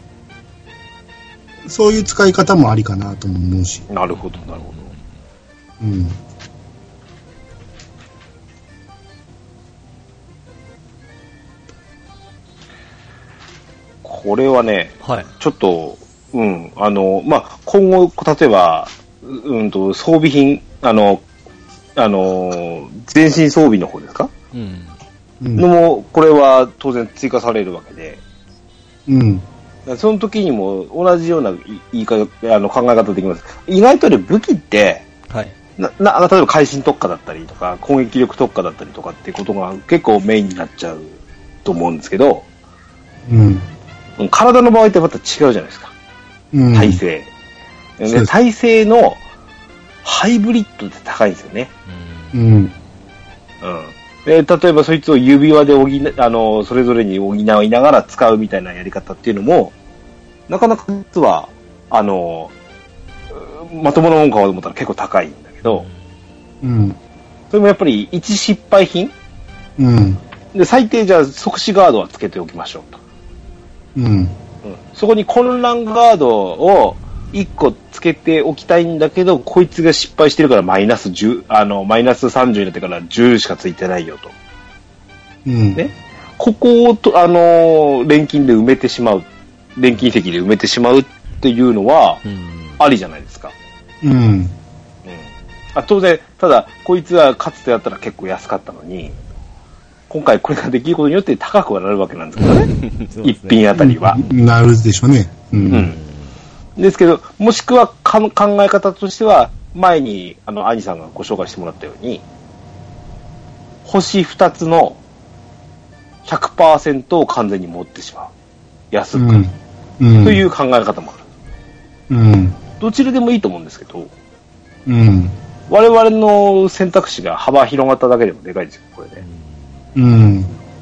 そういう使い方もありかなと思うし。 なるほど、なるほど。うん。これはね、はい、ちょっと、うん、あの、まあ、今後、例えば、うんと、装備品、あの、あのー、全身装備の方ですか、うん、のも、これは当然追加されるわけで、うん、その時にも同じような言い方、あの考え方できます。意外とね、武器って、はい、なな例えば会心特化だったりとか、攻撃力特化だったりとかっていうことが結構メインになっちゃうと思うんですけど、うん、体の場合ってまた違うじゃないですか。うん、体勢。で体勢のハイブリッドって高いんですよね。 うん。うん。 で、例えばそいつを指輪で補い、あの、それぞれに補いながら使うみたいなやり方っていうのも、なかなか実は、あの、まともなもん買おうと思ったら結構高いんだけど、 うん。 それもやっぱり一失敗品。 うん。 で、最低じゃあ即死ガードはつけておきましょうと。 うん。うん。 そこに混乱ガードをいっこつけておきたいんだけど、こいつが失敗してるからマイナスじゅう、あの、マイナスさんじゅうになってからじゅうしかついてないよと。 うん。 ね。ここをと、あの、錬金で埋めてしまう。錬金石で埋めてしまうっていうのは、ありじゃないですか。 うん。うん。 あ、当然、ただ、こいつはかつてやったら結構安かったのに、今回これができることによって高くはなるわけなんですけどね。一品あたりは。 なるでしょうね。うん。うんですけど、もしくはか考え方としては、前に、あの、兄さんがご紹介してもらったように、星二つの ひゃくパーセント を完全に持ってしまう。安く。うんうん、という考え方もある。うん。どちらでもいいと思うんですけど、うん。我々の選択肢が幅広がっただけでもでかいですよ、これで。うん。うん。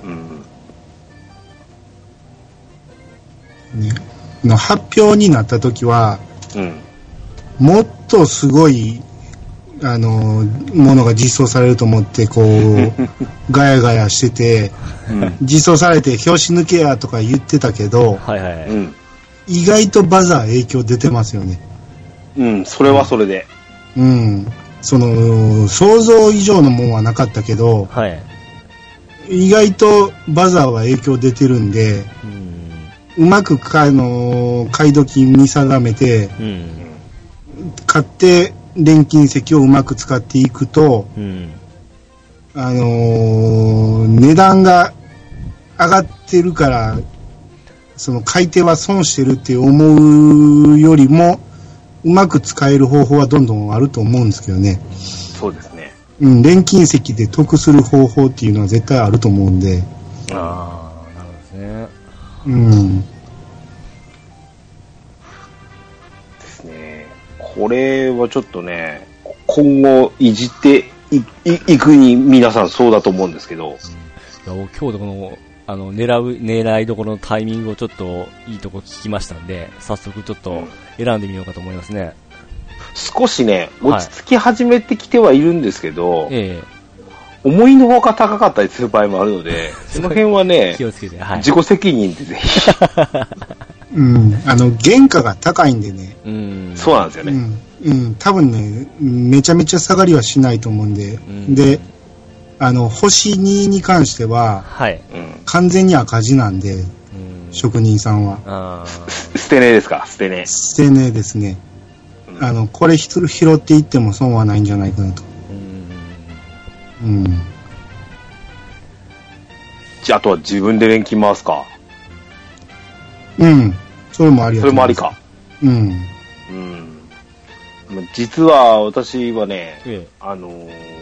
ねの発表になった時は、うん、もっとすごいあのものが実装されると思ってこうガヤガヤしてて、うん、実装されて拍子抜けやとか言ってたけど、はいはいはい、意外とバザー影響出てますよね。 うん、それはそれで。 うん、その想像以上のものはなかったけど、はい、意外とバザーは影響出てるんで。うんうまくか、あのー、買い時見定めて、うん、買って錬金石をうまく使っていくと、うん、あのー、値段が上がってるからその買い手は損してるって思うよりもうまく使える方法はどんどんあると思うんですけどね。 そうですね。 うん、錬金石で得する方法っていうのは絶対あると思うんで。 ああ、なるほどですね。 うん。 ですね。これはちょっとね、今後いじってい、い、いくに皆さんそうだと思うんですけど。 うん、いや今日この、あの、狙う、狙いどころのタイミングをちょっといいとこ聞きましたんで、早速ちょっと選んでみようかと思いますね。うん、 少しね、落ち着き始めてきてはいるんですけど、はい、ええ思いのほか高かったりする場合もあるので、その辺はね、 気をつけて、はい、 自己責任でぜひ。 うん、あの、原価が高いんでね。 うん、そうなんですよね。 うん、うん、多分ね、めちゃめちゃ下がりはしないと思うんで、うん、で、あの、星にに関しては、はい、完全に赤字なんで、うん、職人さんは。 あ捨て値ですか、捨て値。 捨て値ですね。うん、あの、これ拾っていっても損はないんじゃないかなと。うん。 じゃあ、あとは自分で錬金回すか。 うん。それもありやと思います。それもありか。うん。うん。実は私はね、ええ、あの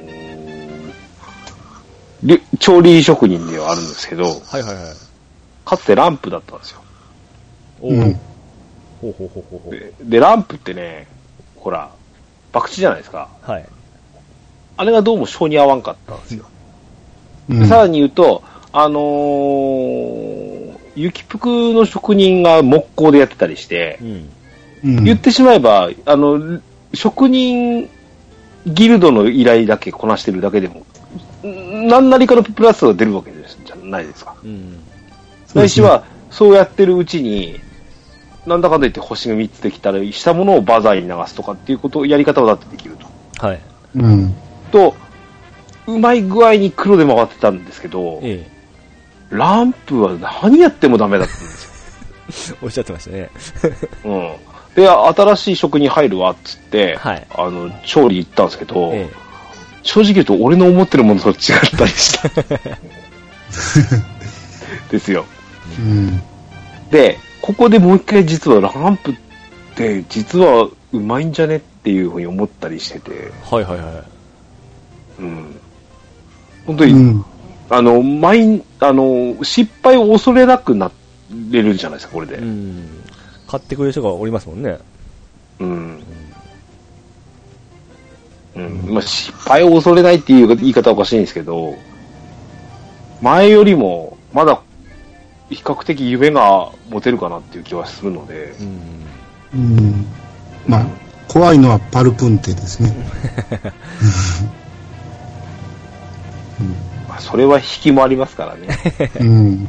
ー、調理職人ではあるんですけど、はいはいはい。かつてランプだったんですよ。おうん。ほうほうほうほうほう。で、でランプってね、ほら、博打じゃないですか。はい。あれがどうも性に合わんかったんですよ。うん、さらに言うと、あのー、雪服の職人が木工でやってたりして、うん、言ってしまえば、あの、職人ギルドの依頼だけこなしてるだけでも、何なりかのプラスが出るわけですじゃないですか。うん、ないしは、そうやってるうちに、なんだかんだ言って星がみっつできたりしたものをバザーに流すとかっていうことを、やり方をだってできると。はい。うん。と、うまい具合に黒で回ってたんですけど、ええ、ランプは何やってもダメだったんですよ。 おっしゃってましたね。 うん。で、新しい職に入るわっつって、はい、あの、調理行ったんですけど、ええ、正直言うと俺の思ってるものと違ったりした。ですよ。うん。で、ここでもう一回実はランプって実はうまいんじゃねっていうふうに思ったりしてて。はいはいはい。うん。本当に、うん、あの、毎、あの、失敗を恐れなくなれるじゃないですか、これで。うん。 買ってくれる人がおりますもんね。うん。 まあ、失敗を恐れないっていう言い方はおかしいんですけど、前よりもまだ比較的夢が持てるかなっていう気はするので。 うん。うん、まあ、怖いのはパルプンテですね。 うん、まあ、それは引きもありますからね。うん。うん。うん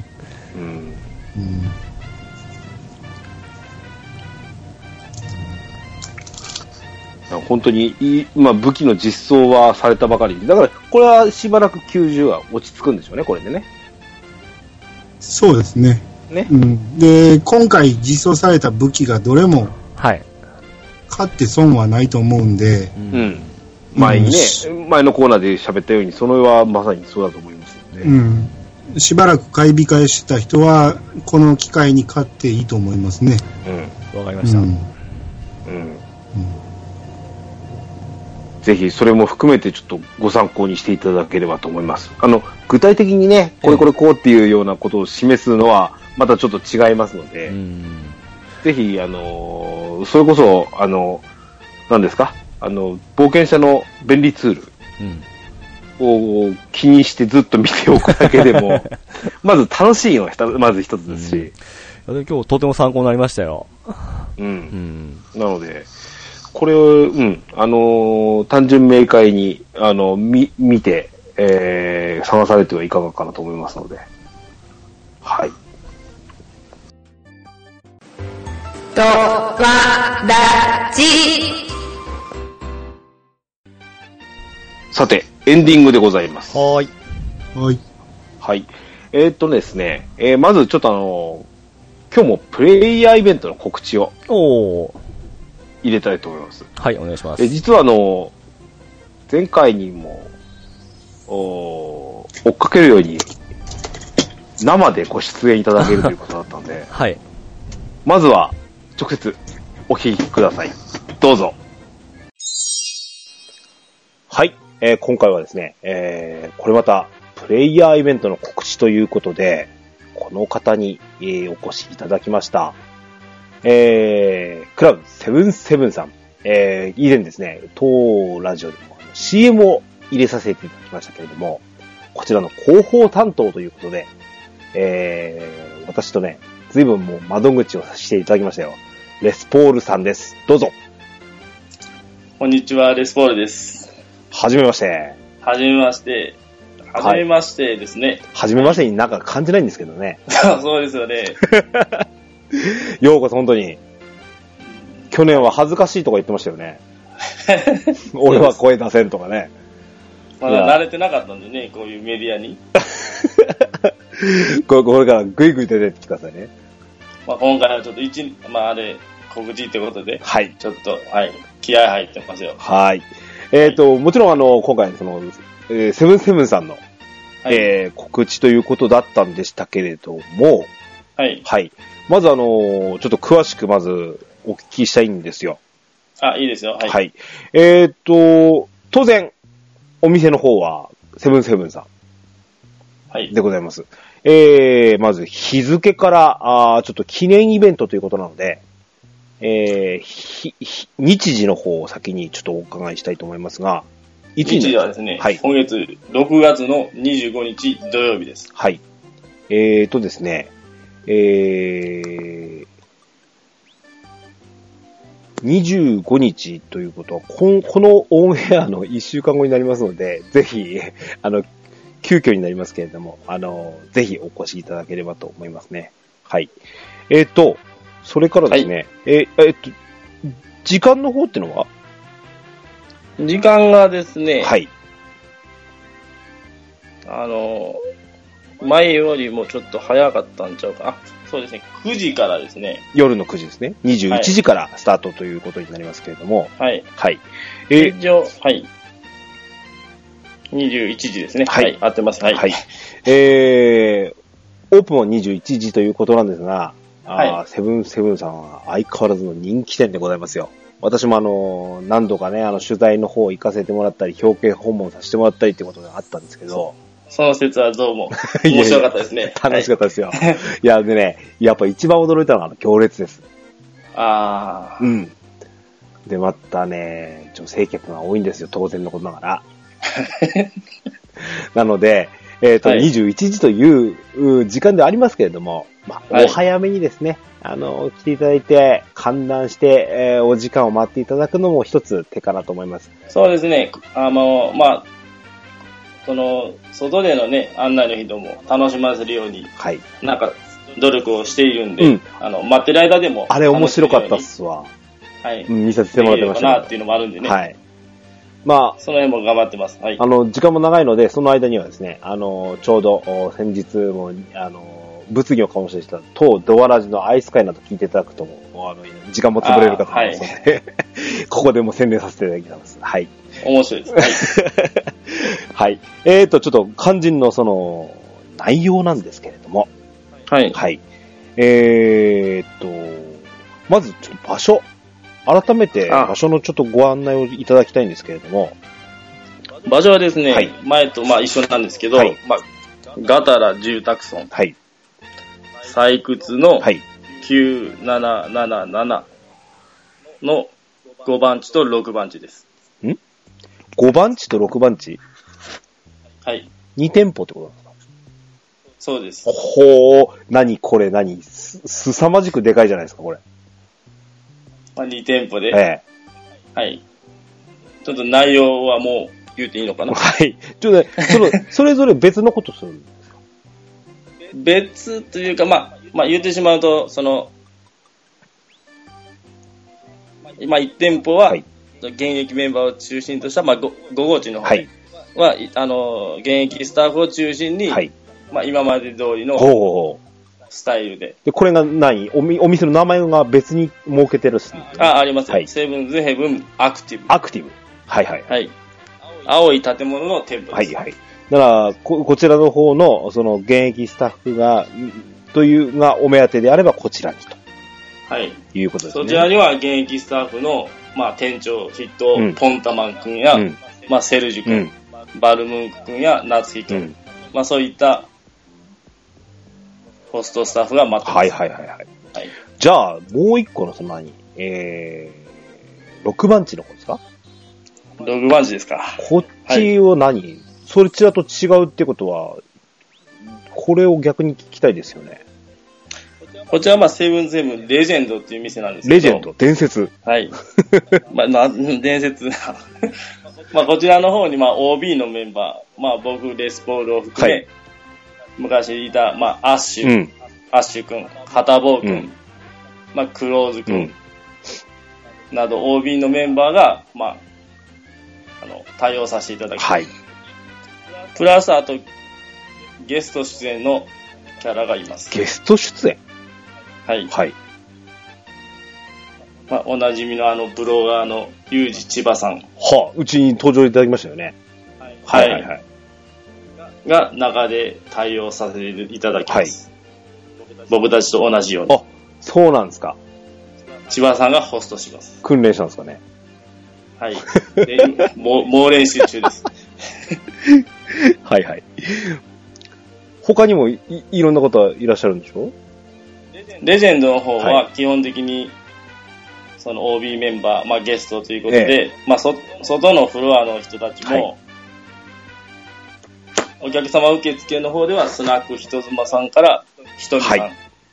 本当にいい、まあ、武器の実装はされたばかりで、だからこれはしばらくきゅうじゅうは落ち着くんでしょうね、これでね。 そうですね。 ね。 うん、で、今回実装された武器がどれも、 はい。 勝って損はないと思うんで、 うん。前にね、うん、前のコーナーで喋ったように、それはまさにそうだと思いますので。うん。 しばらく買い控えした人は、この機会に買っていいと思いますね。 うん。わかりました。うん。うんぜひそれも含めてちょっとご参考にしていただければと思います。あの、具体的にね、これこれこうっていうようなことを示すのはまたちょっと違いますので、うん、ぜひ、あの、それこそ、あの、何ですかあの、冒険者の便利ツールを気にしてずっと見ておくだけでも、まず楽しいのがまず一つですし、 うん、今日とても参考になりましたよ。 うん。うん、なので、これを、うん、あのー、単純明快に、あの、み、見て、えー、探されてはいかがかなと思いますので。はい。 とわらじ。 さて、エンディングでございます。 はい。 はい。 はい。えー、っとですね、えー、まずちょっとあのー、今日もプレイヤーイベントの告知を。 おー。 入れたいと思います。 はい、お願いします。 え実はあの、前回にも、お追っかけるように、生でご出演いただけるということだったので、 はい。 まずは、直接、お聞きください。どうぞ。はい、えー、今回はですね、えー、これまた、プレイヤーイベントの告知ということで、この方に、えー、お越しいただきました。えー、クラブセブンセブンさん、えー、以前ですね、当ラジオでも シーエム を入れさせていただきましたけれども、こちらの広報担当ということで、えー、私とね、随分もう窓口をさせていただきましたよ。レスポールさんです。どうぞ。 こんにちは、レスポールです。 はじめまして。 はじめまして。はじめましてですね。 はじめましてになんか感じないんですけどね。 そうですよね。 ようこそ本当に。去年は恥ずかしいとか言ってましたよね。俺は声出せんとかね。 まだ慣れてなかったんでね、こういうメディアに。 これからグイグイ出てってくださいね。 まあ今回はちょっと一、まああれ、告知ってことで、 はい。 ちょっと、はい、気合入ってますよ。 はい。えっと、もちろんあの、今回その、えー、セブンセブンさんの、はい、えー、告知ということだったんでしたけれども、 はい。 はい。まずあのー、ちょっと詳しくまずお聞きしたいんですよ。 あ、いいですよ。はい。 はい。えー、っと、当然、お店の方は、セブンセブンさん。はい。でございます。えー、まず日付から、あちょっと記念イベントということなので、えー、ひ、ひ、日時の方を先にちょっとお伺いしたいと思いますが、 いつに日時はですね、はい。今月ろくがつのにじゅうごにち土曜日です。 はい。えーとですね、えー、にじゅうごにちということは、こ, このオンエアのいっしゅうかんごになりますので、ぜひ、あの、急遽になりますけれども、あの、ぜひお越しいただければと思いますね。はい。えーと、それからですね、はい、えー、えー、っと、時間の方ってのは時間がですね、 はい。 あの、前よりもちょっと早かったんちゃうかな。そうですね、くじからですね。 夜のくじですね。にじゅういちじからスタートということになりますけれども。 はい。 はい。 えー、一応、はい。にじゅういちじですね。はい。はい、合ってます。はい。はい。 えー、オープンはにじゅういちじということなんですが、はい、セブンセブンさんは相変わらずの人気店でございますよ。私もあの、何度かね、あの、取材の方行かせてもらったり、表敬訪問させてもらったりってことがあったんですけど、 その説はどうも面白かったですね。いやいや楽しかったですよ。はい、いや、でね、やっぱ一番驚いたのはあの行列です。 ああ。 うん。 で、またね、女性客が多いんですよ、当然のことながら。なので、えっ、ー、と、はい、にじゅういちじという時間でありますけれども、まあ、お早めにですね、はい、あの、来ていただいて、観覧して、えー、お時間を待っていただくのも一つ手かなと思います。 そうですね。あの、まあ、その、外でのね、案内の人も楽しませるように、はい。なんか、努力をしているんで、うん、あの、待ってる間でも。 あれ面白かったっすわ。 はい。 見させてもらってました、ね。 なっていうのもあるんでね。 はい。まあ、 その辺も頑張ってます。はい。 あの、時間も長いので、その間にはですね、あの、ちょうど、先日も、あの、物議を醸してした、当ドアラジのアイス会など聞いていただくとも、あの、時間も潰れるかと思いますので、はい、ここでも宣伝させていただきます。はい。 面白いです。はい。 はい。えーと、ちょっと肝心のその、内容なんですけれども、 はい。 はい。えーと、まず、ちょっと場所。改めて場所のちょっとご案内をいただきたいんですけれども。 場所はですね、はい、前とまあ一緒なんですけど、はい、まあ、ガタラ住宅村、はい、採掘のきゅうなななななのごばん地とろくばん地です。 ん ?ご 番地とろくばん地はい。 に店舗ってことなんですか？ そうです。 ほー、何これ何す、すさまじくでかいじゃないですか、これ。 まあ、に店舗で、ええ、はい。ちょっと内容はもう言っていいのかな？ はい。ちょっと、その、それぞれ別のことするんですか？ 別というか、まあ、まあ言ってしまうと、その、今いち店舗は、はい、現役メンバーを中心とした、まあ、ご号地の方は、はい、あの、現役スタッフを中心に、はい、まあ今まで通りの、ほうほうほうスタイルで。 で、これが何 お, お店の名前が別に設けてるっすね。 あ、ありますよ。はい、セブンズヘブンアクティブ。 アクティブ。はいはい。 はい。青い建物の店舗です。 はいはい。だからこ、こちらの方の、その、現役スタッフが、というがお目当てであればこちらにと。 はい。 いうことですね。 そちらには現役スタッフの、まあ、店長、筆頭、うん、ポンタマン君や、うん、まあ、セルジュ君、うん、バルムーク君や夏日君、うん、まあ、そういった、ホストスタッフが待ってます。 はいはいはいはい。はい、じゃあ、もう一個のその何えー、ろくばん地の方ですか？ ろくばん地ですか。 こっちを何、はい、そちらと違うってことは、これを逆に聞きたいですよね。 こちらはまあ、セブンズヘブンレジェンドっていう店なんですけど。 レジェンド伝説。 はい。まあ、まあ、伝説。まあ、こちらの方にまあ、オービー のメンバー、まあ、僕、レスポールを含め、はい、昔いた、まあ、アッシュ、うん、アッシュ君、ハタボー君、うん、まあ、クローズ君、うん、など オービー のメンバーが、まあ、あの、対応させていただきます。はい。プラス、あと、ゲスト出演のキャラがいます。 ゲスト出演？ はい。 はい。 まあ、おなじみのあの、ブロガーのユージ千葉さん。 はあ、うちに登場いただきましたよね。 はい。はいはいはい。が中で対応させていただきます。はい、僕たちと同じように。 あ、そうなんですか。 千葉さんがホストします。 訓練したんですかね。 はい。でもう、猛練習中です。 はいはい。他にも い, いろんな方いらっしゃるんでしょ？ レジェンドの方は基本的に、その オービー メンバー、まあゲストということで、ええ、まあそ、外のフロアの人たちも、はい、お客様受付の方ではスナック人妻さんからひとみさん、はい、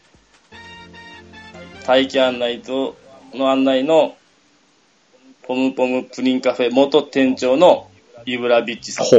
待機案内との案内のポムポムプリンカフェ元店長のイブラビッチさん、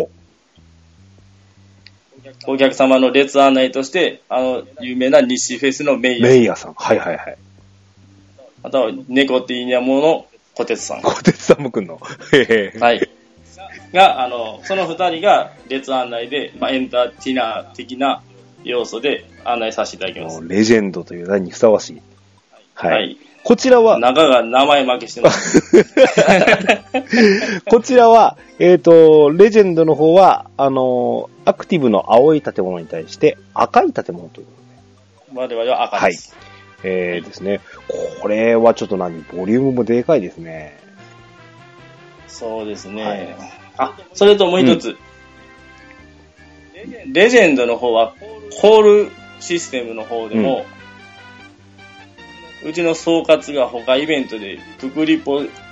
お客様の列案内としてあの有名な西フェスのメイヤーさん、 メイヤーさん、はいはいはい。 あとは猫ティーニャモの小鉄さん、 小鉄さんも来んの？へへ。 はい。が、あの、その二人が列案内で、まあ、エンターテイナー的な要素で案内させていただきます。 レジェンドという名にふさわしい。 はい。はい、 こちらは、 中が名前負けしてます。 こちらは、えっと、レジェンドの方は、あの、アクティブの青い建物に対して赤い建物ということで。我々は赤です。 はい。えー、ですね。これはちょっと何、ボリュームもでかいですね。 そうですね。はい、あ、それともう一つ、うん。レジェンドの方は、ホールシステムの方でも、うん、うちの総括が他イベントで、プクリポ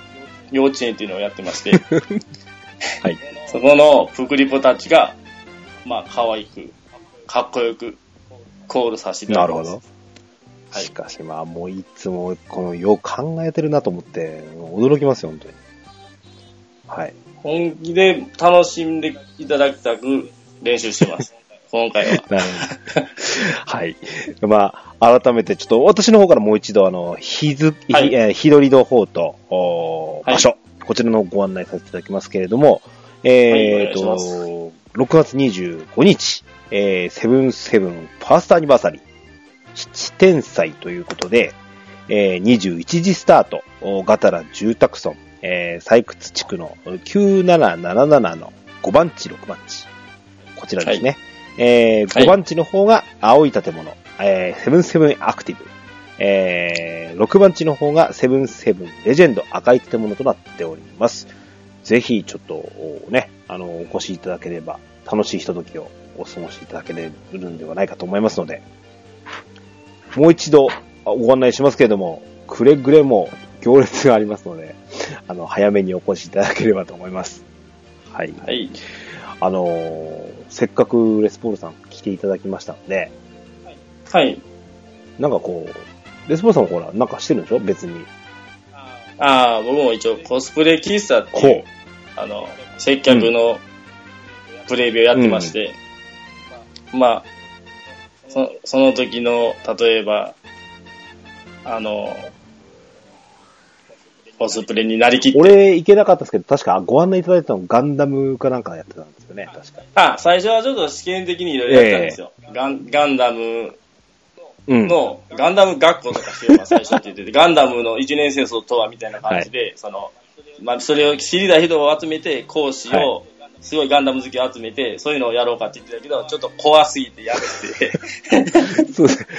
幼稚園っていうのをやってまして、 はい。 そこのプクリポたちが、まあ、可愛く、かっこよく、コールさせていただきます。 なるほど。はい、しかしまあ、もういつも、この、よう考えてるなと思って、驚きますよ、本当に。はい。 本気で楽しんでいただきたく練習してます。今回は。なるほど。 はい。まあ、改めてちょっと私の方からもう一度、あの、日付、はい、えー、日取りの方と、場所、はい、こちらのご案内させていただきますけれども、えーと、はい、ろくがつにじゅうごにち、えー、セブンセブンファーストアニバーサリー、七天祭ということで、えー、にじゅういちじスタート、ガタラ住宅村、えー、採掘地区のきゅうなななななのごばん地、ろくばん地。こちらですね。はい、えー、ごばん地の方が青い建物、えー、セブンセブンアクティブ。えー、ろくばん地の方がセブンセブンレジェンド赤い建物となっております。ぜひちょっとね、あの、お越しいただければ楽しいひとときをお過ごしいただけるんではないかと思いますので、もう一度ご案内しますけれども、くれぐれも行列がありますので、あの、早めにお越しいただければと思います。はい。はい。あのー、せっかくレスポールさん来ていただきましたので、 はい。 なんかこう、レスポールさんもほら、なんかしてるんでしょ別に。 ああ、僕も一応コスプレ喫茶っていう、あの、接客のプレビューやってまして、うん、まあ、そ, その時の、例えば、あの、コスプレになりきって。 俺行けなかったですけど、確かご案内いただいたのガンダムかなんかやってたんですよね、確か。 あ、最初はちょっと試験的にいろいろやってたんですよ。えー、ガン、ガンダムの、うん、ガンダム学校とかしようか最初って言ってて、ガンダムの一年戦争とはみたいな感じで、はい、その、まあ、それを知りたい人を集めて、講師を、すごいガンダム好きを集めて、そういうのをやろうかって言ってたけど、ちょっと怖すぎてやめて。そうです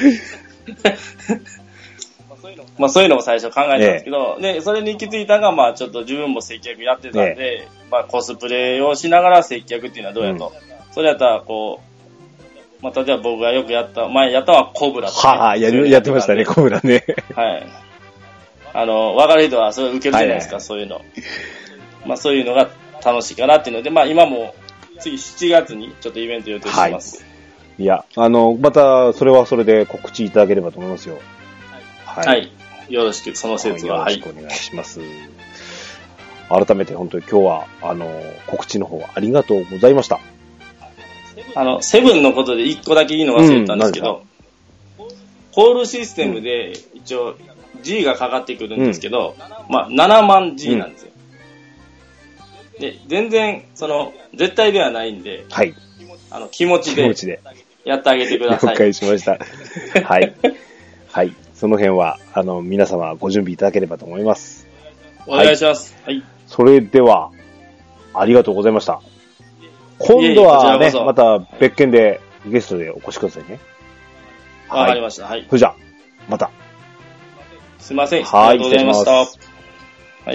まあそういうのも最初考えたんですけど、ね、で、それに行き着いたのが、まあちょっと自分も接客やってたんで、ね、まあコスプレをしながら接客っていうのはどうやと。うん、それやったら、こう、まあ例えば僕がよくやった、前やったのはコブラとか、 ね。はあ、やる、やってましたね、コブラね。 はい。あの、分かる人はそれ受けるじゃないですか、はいはい、そういうの。まあそういうのが楽しいかなっていうので、まあ今も、次しちがつにちょっとイベント予定してます。 はい、いや、あの、また、それはそれで告知いただければと思いますよ。 はい。はいよろしく、その説は。 よろしくお願いします。はい、改めて本当に今日は、あの、告知の方ありがとうございました。 あの、セブンのことで一個だけ言いの忘れたんですけど、うん、コールシステムで一応 G がかかってくるんですけど、うん、まあななまん G なんですよ。うん、で、全然、その、絶対ではないんで、 はい。 あの、気持ちで、やってあげてください。 了解しました。はい。はい。その辺は、あの、皆様ご準備いただければと思います。 お願いします。はい。はい、 それでは、ありがとうございました。今度はね、いえいえまた別件でゲストでお越しくださいね。 わ、はい、かりました。はい。 それじゃあ、また。 すいません。はい。ありがとうございました。はい。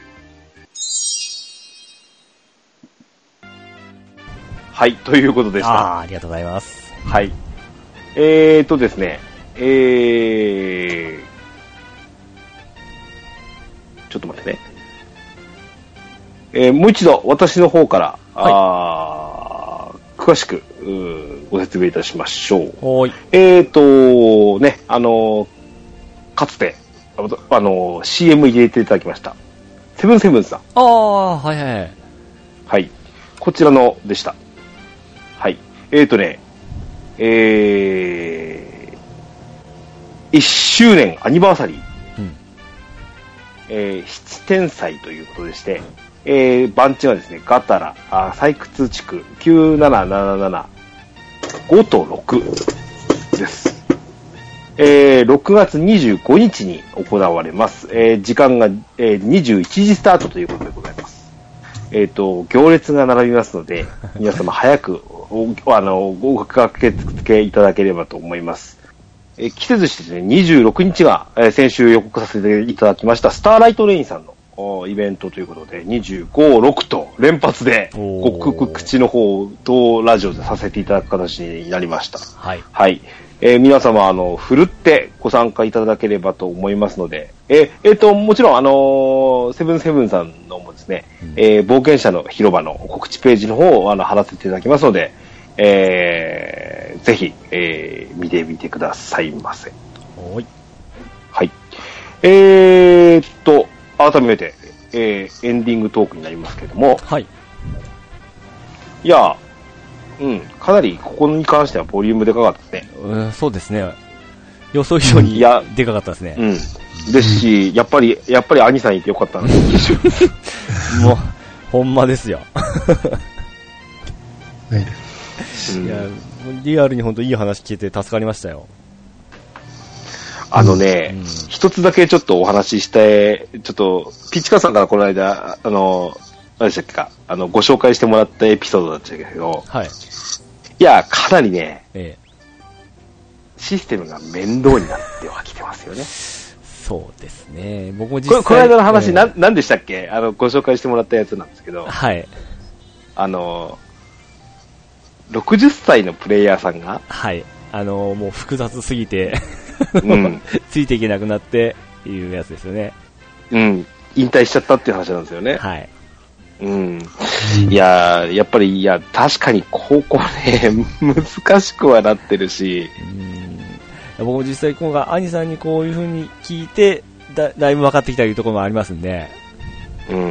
はい、ということでした。 ああ、ありがとうございます。 はい。えーとですね、えー、ちょっと待ってね。えー、もう一度私の方から、はい、あ詳しくご説明いたしましょう。 はい。 えーと、ね、あの、かつて、あの、シーエム 入れていただきました。セブンセブンさん。 ああ、はいはい。 はい。こちらのでした。はい。えーとね、えー、いっしゅうねんアニバーサリー、うんえー、七天祭ということでして、えー、番地はですね、ガタラ、あ採掘地区きゅうなななななな、ごとろくです。えー、ろくがつにじゅうごにちに行われます。えー、時間が、えー、にじゅういちじスタートということでございます。えっと、行列が並びますので、皆様早くお、あの、ご駆けつけいただければと思います。え、季節してですね、にじゅうろくにちが、えー、先週予告させていただきました、スターライトレインさんのイベントということで、にじゅうご、ろくと連発で、ご告知の方とラジオでさせていただく形になりました。 はい。 はい。 えー、皆様、あの、ふるってご参加いただければと思いますので、えー、えー、と、もちろん、あのー、セブンセブンさんのもですね、うん、えー、冒険者の広場の告知ページの方を、あの、貼らせていただきますので、えー、ぜひ、えー、見てみてくださいませ。 はい。 はい。えーっと、改めて、えー、エンディングトークになりますけども、 はい。 いや、うん、かなりここに関してはボリュームでかかったですね。 うん、そうですね。予想以上にでかかったですね。 うん。ですし、やっぱり、やっぱり兄さんいてよかったな。 もう、ほんまですよ。 はい。 いや、リアルに本当いい話聞いて助かりましたよ。 あのね、うん、一つだけちょっとお話しして、ちょっと、ピッチカーさんからこの間、あの、何でしたっけか、あの、ご紹介してもらったエピソードだったんだけど、 はい。 いや、かなりね、 ええ、 システムが面倒になってはきてますよね。 そうですね。僕も実際この間の話、ええ、な、何でしたっけ？あの、ご紹介してもらったやつなんですけど、 はい。 あの、ろくじゅっさいのプレイヤーさんが、 はい。あの、もう複雑すぎて、 うん、 ついていけなくなっていうやつですよね。 うん。引退しちゃったっていう話なんですよね。 はい。 うん。いやー、やっぱり、いや、確かに高校ね、難しくはなってるし。 うん。僕も実際今回、兄さんにこういう風に聞いて、だ、だいぶ分かってきたというところもありますんで。 うん。うん、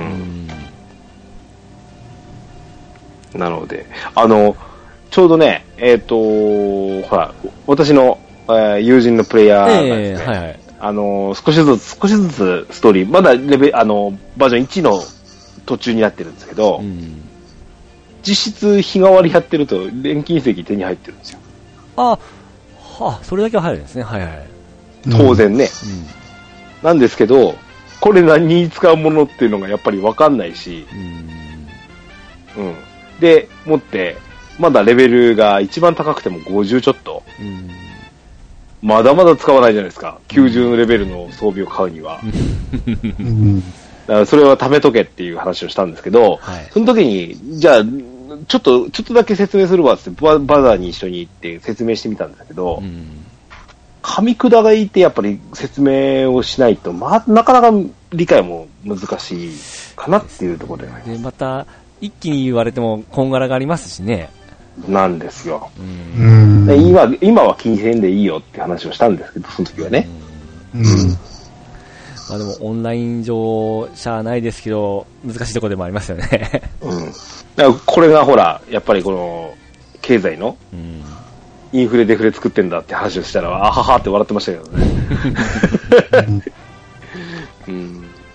なので、あの、ちょうどね、えっ、ー、と、ほら、私の、えー、友人のプレイヤーがですね、えー、はいはい、あの、少しずつ、少しずつストーリー、まだレベ、あの、バージョンいちの途中になってるんですけど、うん、実質日替わりやってると錬金石手に入ってるんですよ。 あ、はあ、それだけは入るんですね。はいはい。 当然ね。 うんうん、 なんですけど、これ何に使うものっていうのがやっぱりわかんないし、うん、うん。で、もって、まだレベルが一番高くてもごじゅうちょっと。うん、まだまだ使わないじゃないですか。きゅうじゅうのレベルの装備を買うには。うん、だからそれは貯めとけっていう話をしたんですけど、はい、その時に、じゃあ、ちょっと、ちょっとだけ説明するわってバ、バザーに一緒に行って説明してみたんですけど、うん、噛み砕がいてやっぱり説明をしないと、まあ、なかなか理解も難しいかなっていうところで、ね。 で、また、一気に言われても、こんがらがありますしね。 なんですよ。うんで今、今は気にせんでいいよって話をしたんですけど、その時はね。うん。うん、 まあでも、オンライン上、しゃあないですけど、難しいところでもありますよね。 うん。だからこれがほら、やっぱりこの、経済の、うん、インフレデフレ作ってんだって話をしたら、あははって笑ってましたけどね。うん。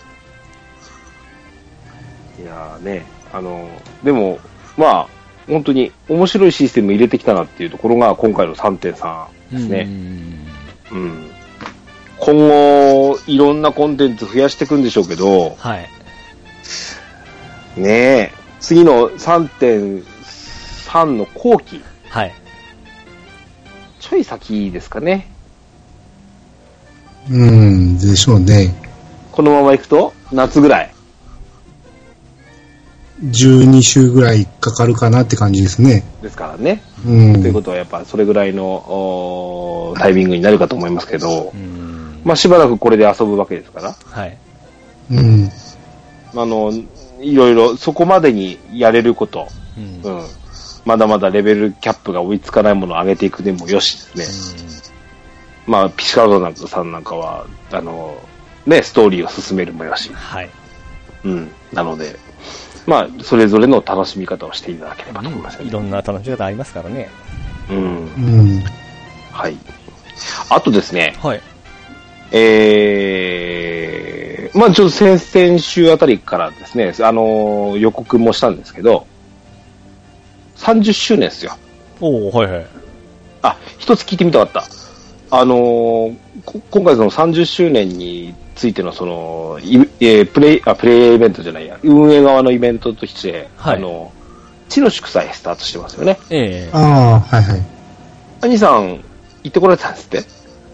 いやーね、あの、でも、まあ、本当に面白いシステム入れてきたなっていうところが今回の さんてんさん ですね。うん、うん。今後、いろんなコンテンツ増やしていくんでしょうけど、 はい。 ねえ、次の さんてんさん の後期。 はい。 ちょい先ですかね。 うん、でしょうね。 このままいくと、夏ぐらい。 じゅうに週ぐらいかかるかなって感じですね。 ですからね。 うん。 ということはやっぱそれぐらいのタイミングになるかと思いますけど、うん、まあしばらくこれで遊ぶわけですから。 はい。 うん。 あの、いろいろそこまでにやれること、うん、うん。まだまだレベルキャップが追いつかないものを上げていくでもよしですね。うん、まあピシカルドさんなんかは、あの、ね、ストーリーを進めるもよし。 はい。 うん。なので、まあ、それぞれの楽しみ方をしていただければと思います、ねうん、いろんな楽しみ方ありますからね。 うん。うん。 はい。 あとですね。 はい。 えー、まあちょっと先々週あたりからですね、あのー、予告もしたんですけど、さんじゅっしゅうねんですよ。 おお、はいはい。 あ、一つ聞いてみたかった。あのー、今回そのさんじゅっしゅうねんについてのその、えー、プレイ、あ、プレイイベントじゃないや、運営側のイベントとして、はい、あの、地の祝祭スタートしてますよね。 ええー。 ああ、はいはい。 兄さん、行ってこられたんですって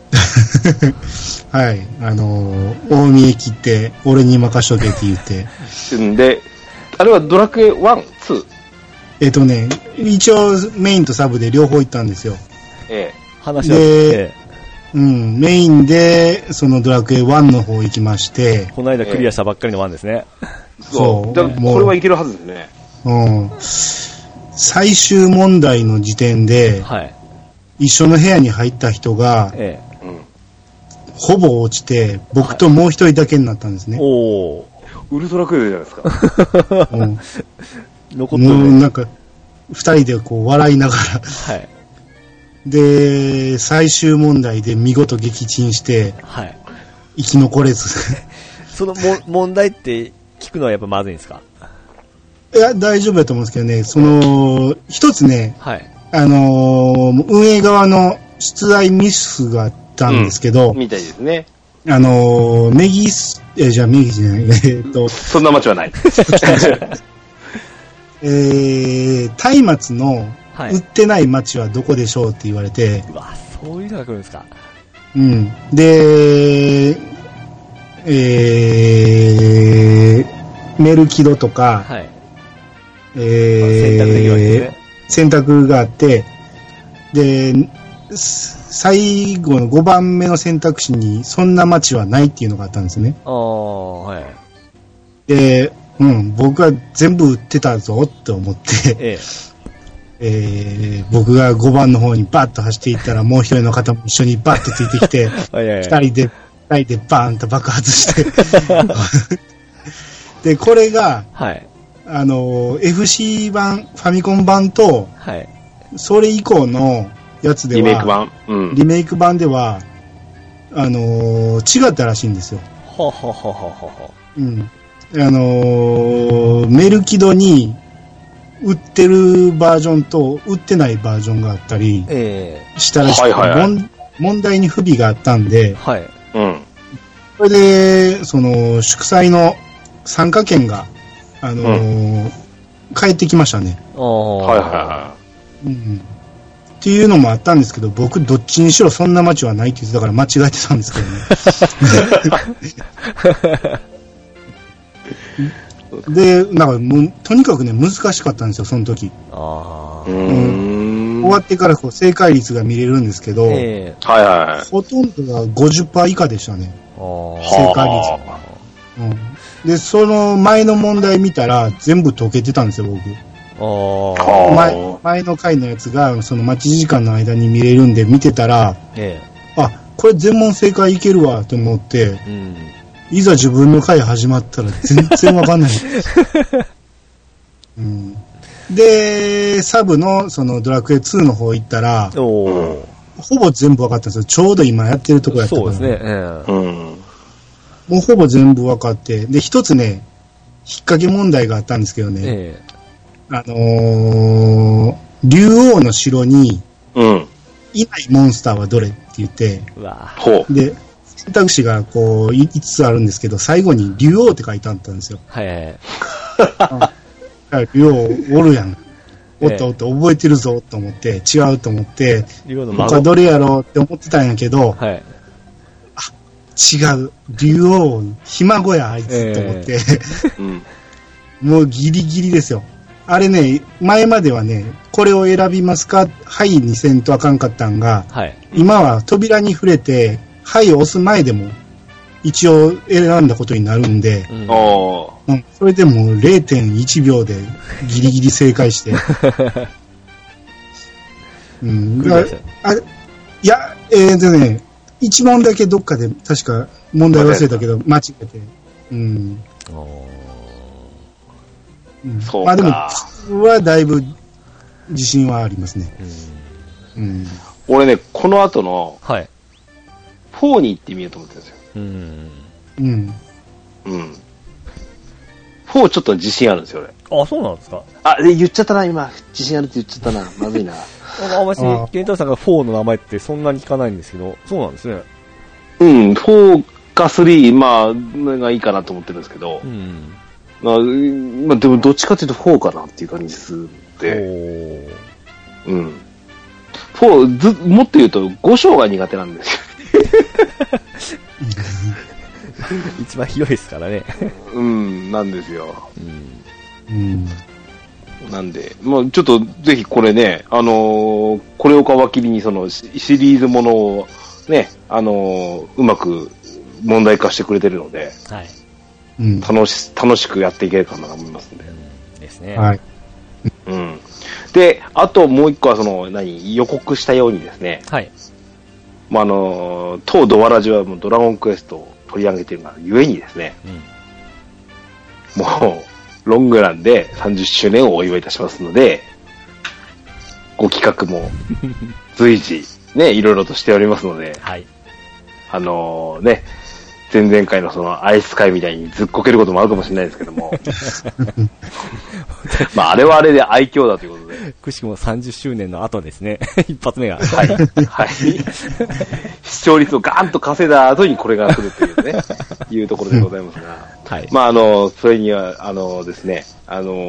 はい、あのー、大見駅って俺に任しとけって言って。 んで、あれはドラクエワン、ツー？ えっとね、一応メインとサブで両方行ったんですよ。 ええ。 話はで、 うん、メインで、そのドラクエワンの方行きまして、 この間クリアしたばっかりのワンですね。 そう。だからこれはいけるはずですね。 うん。最終問題の時点で、はい、一緒の部屋に入った人が、ええうん、ほぼ落ちて、僕ともう一人だけになったんですね。はい、おー。ウルトラクエじゃないですか。うん。 残ってる、ね。もうなんか、二人でこう笑いながら、はい。で、最終問題で見事撃沈して、はい。生き残れず。 そのも問題って聞くのはやっぱまずいんですか？ いや、大丈夫だと思うんですけどね、その、一つね、はい。あのー、運営側の出題ミスがあったんですけど、 うん、みたいですね。 あのー、メギス、え、じゃあメギじゃない、えっと。 そんな街はない。 えー、松明の売ってない町はどこでしょうって言われて、はい、 うわ、そういうのが来るんですか。 うん。で、えー、メルキドとか、はい、えー、選択できるわけですね。選択があって、で、最後のごばんめの選択肢にそんな町はないっていうのがあったんですね。ああ、はい。で、うん、僕は全部売ってたぞって思って、えええー、僕がごばんの方にバッと走っていったらもう一人の方も一緒にバッとついてきて、二人で、二人でバーンと爆発してで、これが、はい、あの、エフシー 版、ファミコン版と、はい、それ以降のやつでは、 リメイク版、 うん、リメイク版では、あのー、違ったらしいんですよ。 ははははは。 うん。あのー、メルキドに売ってるバージョンと売ってないバージョンがあったりしたらしくて、はいはいはい、問題に不備があったんで、はい、うん、それでその祝祭の参加券が、あのーうん、返ってきましたね。はいはいはい、うん。っていうのもあったんですけど、僕どっちにしろそんな街はないって言ってたから間違えてたんですけどね。で、なんかもうとにかくね難しかったんですよその時。あー、うん、終わってからこう正解率が見れるんですけど、えー、はいはいはい、ほとんどが ごじゅっパーセント 以下でしたね。正解率、うん。でその前の問題見たら全部解けてたんですよ僕。あ前, 前の回のやつがその待ち時間の間に見れるんで見てたら、ええ、あこれ全問正解いけるわと思って、うん、いざ自分の回始まったら全然わかんない、うん、でサブのそのドラクエツーの方行ったらほぼ全部わかったんですよ。ちょうど今やってるとこやったから。そうですね、ええ、うん、もうほぼ全部わかって、で一つね引っ掛け問題があったんですけどね、ええ、あのー、竜王の城にいないモンスターはどれって言って、うん、で選択肢がこういつつあるんですけど最後に竜王って書いてあったんですよ。はいはいはい、竜王おるやん、おったおった覚えてるぞと思って違うと思って他どれやろうって思ってたんやけど、はい、あ違う竜王ひ孫やあいつと思って、えーうん、もうギリギリですよ。あれね、前まではね、これを選びますか、はいにせんとあかんかったんが、はい、今は扉に触れて、はいを押す前でも、一応選んだことになるんで、うんうん、それでも れいてんいちびょうでギリギリ正解して。うん、あいや、えーとね、一問だけどっかで確か問題忘れたけど、間違えて。うん。うん、そうか。まあでも、僕はだいぶ自信はありますね。 うん。うん、俺ね、この後の、はい。フォーに行ってみようと思ってるんですよ。うん。うん。うん。フォーちょっと自信あるんですよ、 俺。あ、そうなんですか。 あ、で、言っちゃったな、今。自信あるって言っちゃったな。まずいな。 あんまし、ケンタさんがフォーの名前ってそんなに聞かないんですけど、そうなんですね。 うん、フォーかスリー、まあ、がいいかなと思ってるんですけど、うん。まあ、まあ、でもどっちかというとフォーかなっていう感じですって。うん。フォー、ず、もっと言うとご章が苦手なんですよ。 一番広いですからね。 うん、なんですよ。うん。うん、 なんで、まあちょっとぜひこれね、あのー、これを皮切りにそのシリーズものをね、あのー、うまく問題化してくれてるので、はい。うん、楽し、楽しくやっていけるかなと思いますんで。 うん、ですね。 はい。 うん。で、あともう一個はその、何、予告したようにですね。 はい。 まあ、あの、当ドアラジはもうドラゴンクエストを取り上げているがゆえにですね。うん、もう、ロングランでさんじゅっしゅうねんをお祝いいたしますので、ご企画も随時、ね、いろいろとしておりますので、はい。あのー、ね、前々回のそのアイス会みたいにずっこけることもあるかもしれないですけども。まあ、あれはあれで愛嬌だということで。 くしくもさんじゅっしゅうねんの後ですね。一発目が。 はい。はい。視聴率をガーンと稼いだ後にこれが来るというね、いうところでございますが。はい。まあ、あの、それには、あのですね、あの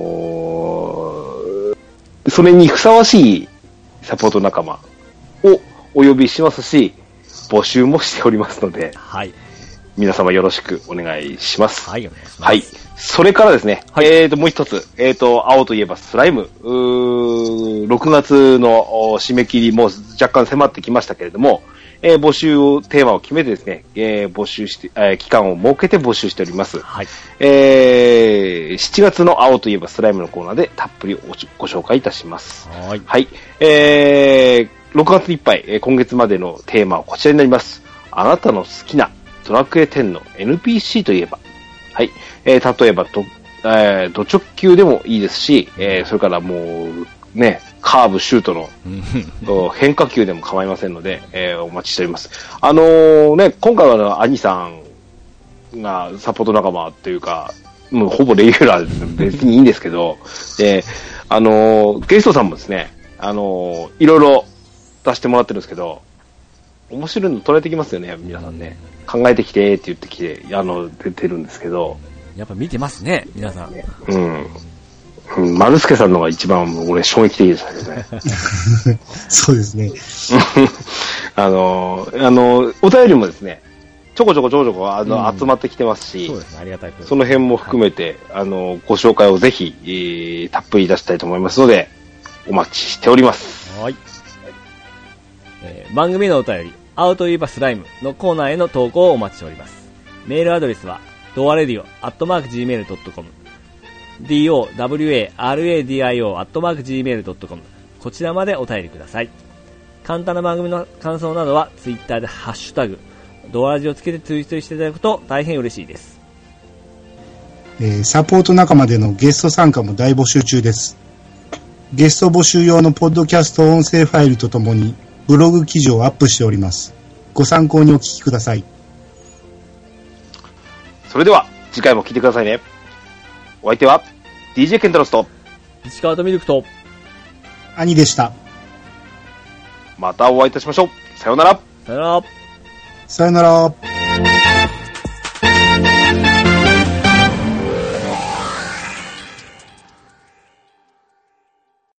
ー、それにふさわしいサポート仲間をお呼びしますし、募集もしておりますので。はい。皆様よろしくお願いします。はい、お願いします。はい。それからですね、はい、えーと、もう一つ、えーと、青といえばスライム、うーろくがつの締め切りも若干迫ってきましたけれども、えー、募集を、テーマを決めてですね、えー、募集して、えー、期間を設けて募集しております。はい。えー、しちがつの青といえばスライムのコーナーでたっぷりご紹介いたします。はい。はい。えー、ろくがついっぱい、えー、今月までのテーマはこちらになります。あなたの好きなドラクエテンの エヌピーシー といえば、はい、えー、例えばと、えー、ド直球でもいいですし、えー、それからもうね、カーブ、シュートの変化球でも構いませんので、えー、お待ちしております。あのー、ね、今回はあの兄さんがサポート仲間というか、もうほぼレギュラーで別にいいんですけど、えー、あのー、ゲストさんもですね、あのー、いろいろ出してもらってるんですけど、面白いの捉えてきますよね、皆さんね。考えてきてって言ってきて、あの、出てるんですけど。 やっぱ見てますね、皆さん。 うん。うん、丸助さんのが一番俺衝撃的でしたけどね。 そうですね。 あの、あの、お便りもですね、ちょこちょこちょこちょこあの、うん、集まってきてますし、 そうですね、ありがたいことです。 その辺も含めて、はい、あの、ご紹介をぜひ、えー、たっぷり出したいと思いますので、お待ちしております。 はい。えー、番組のお便り、青といえばスライムのコーナーへの投稿をお待ちしております。メールアドレスは、ドアレディオアットマークジーメールドットコム、ドワラディオアットマークジーメールドットコム、こちらまでお便りください。簡単な番組の感想などは、ツイッターでハッシュタグ、ドアラジをつけてツイートしていただくと大変嬉しいです。 えー、サポート仲間でのゲスト参加も大募集中です。ゲスト募集用のポッドキャスト音声ファイルとともに、ブログ記事をアップしております。ご参考にお聞きください。 それでは次回も聞いてくださいね。お相手は ディージェー ケンタロスと石川とミルクと兄でした。 またお会いいたしましょう。さようなら。 さようなら。 さようなら。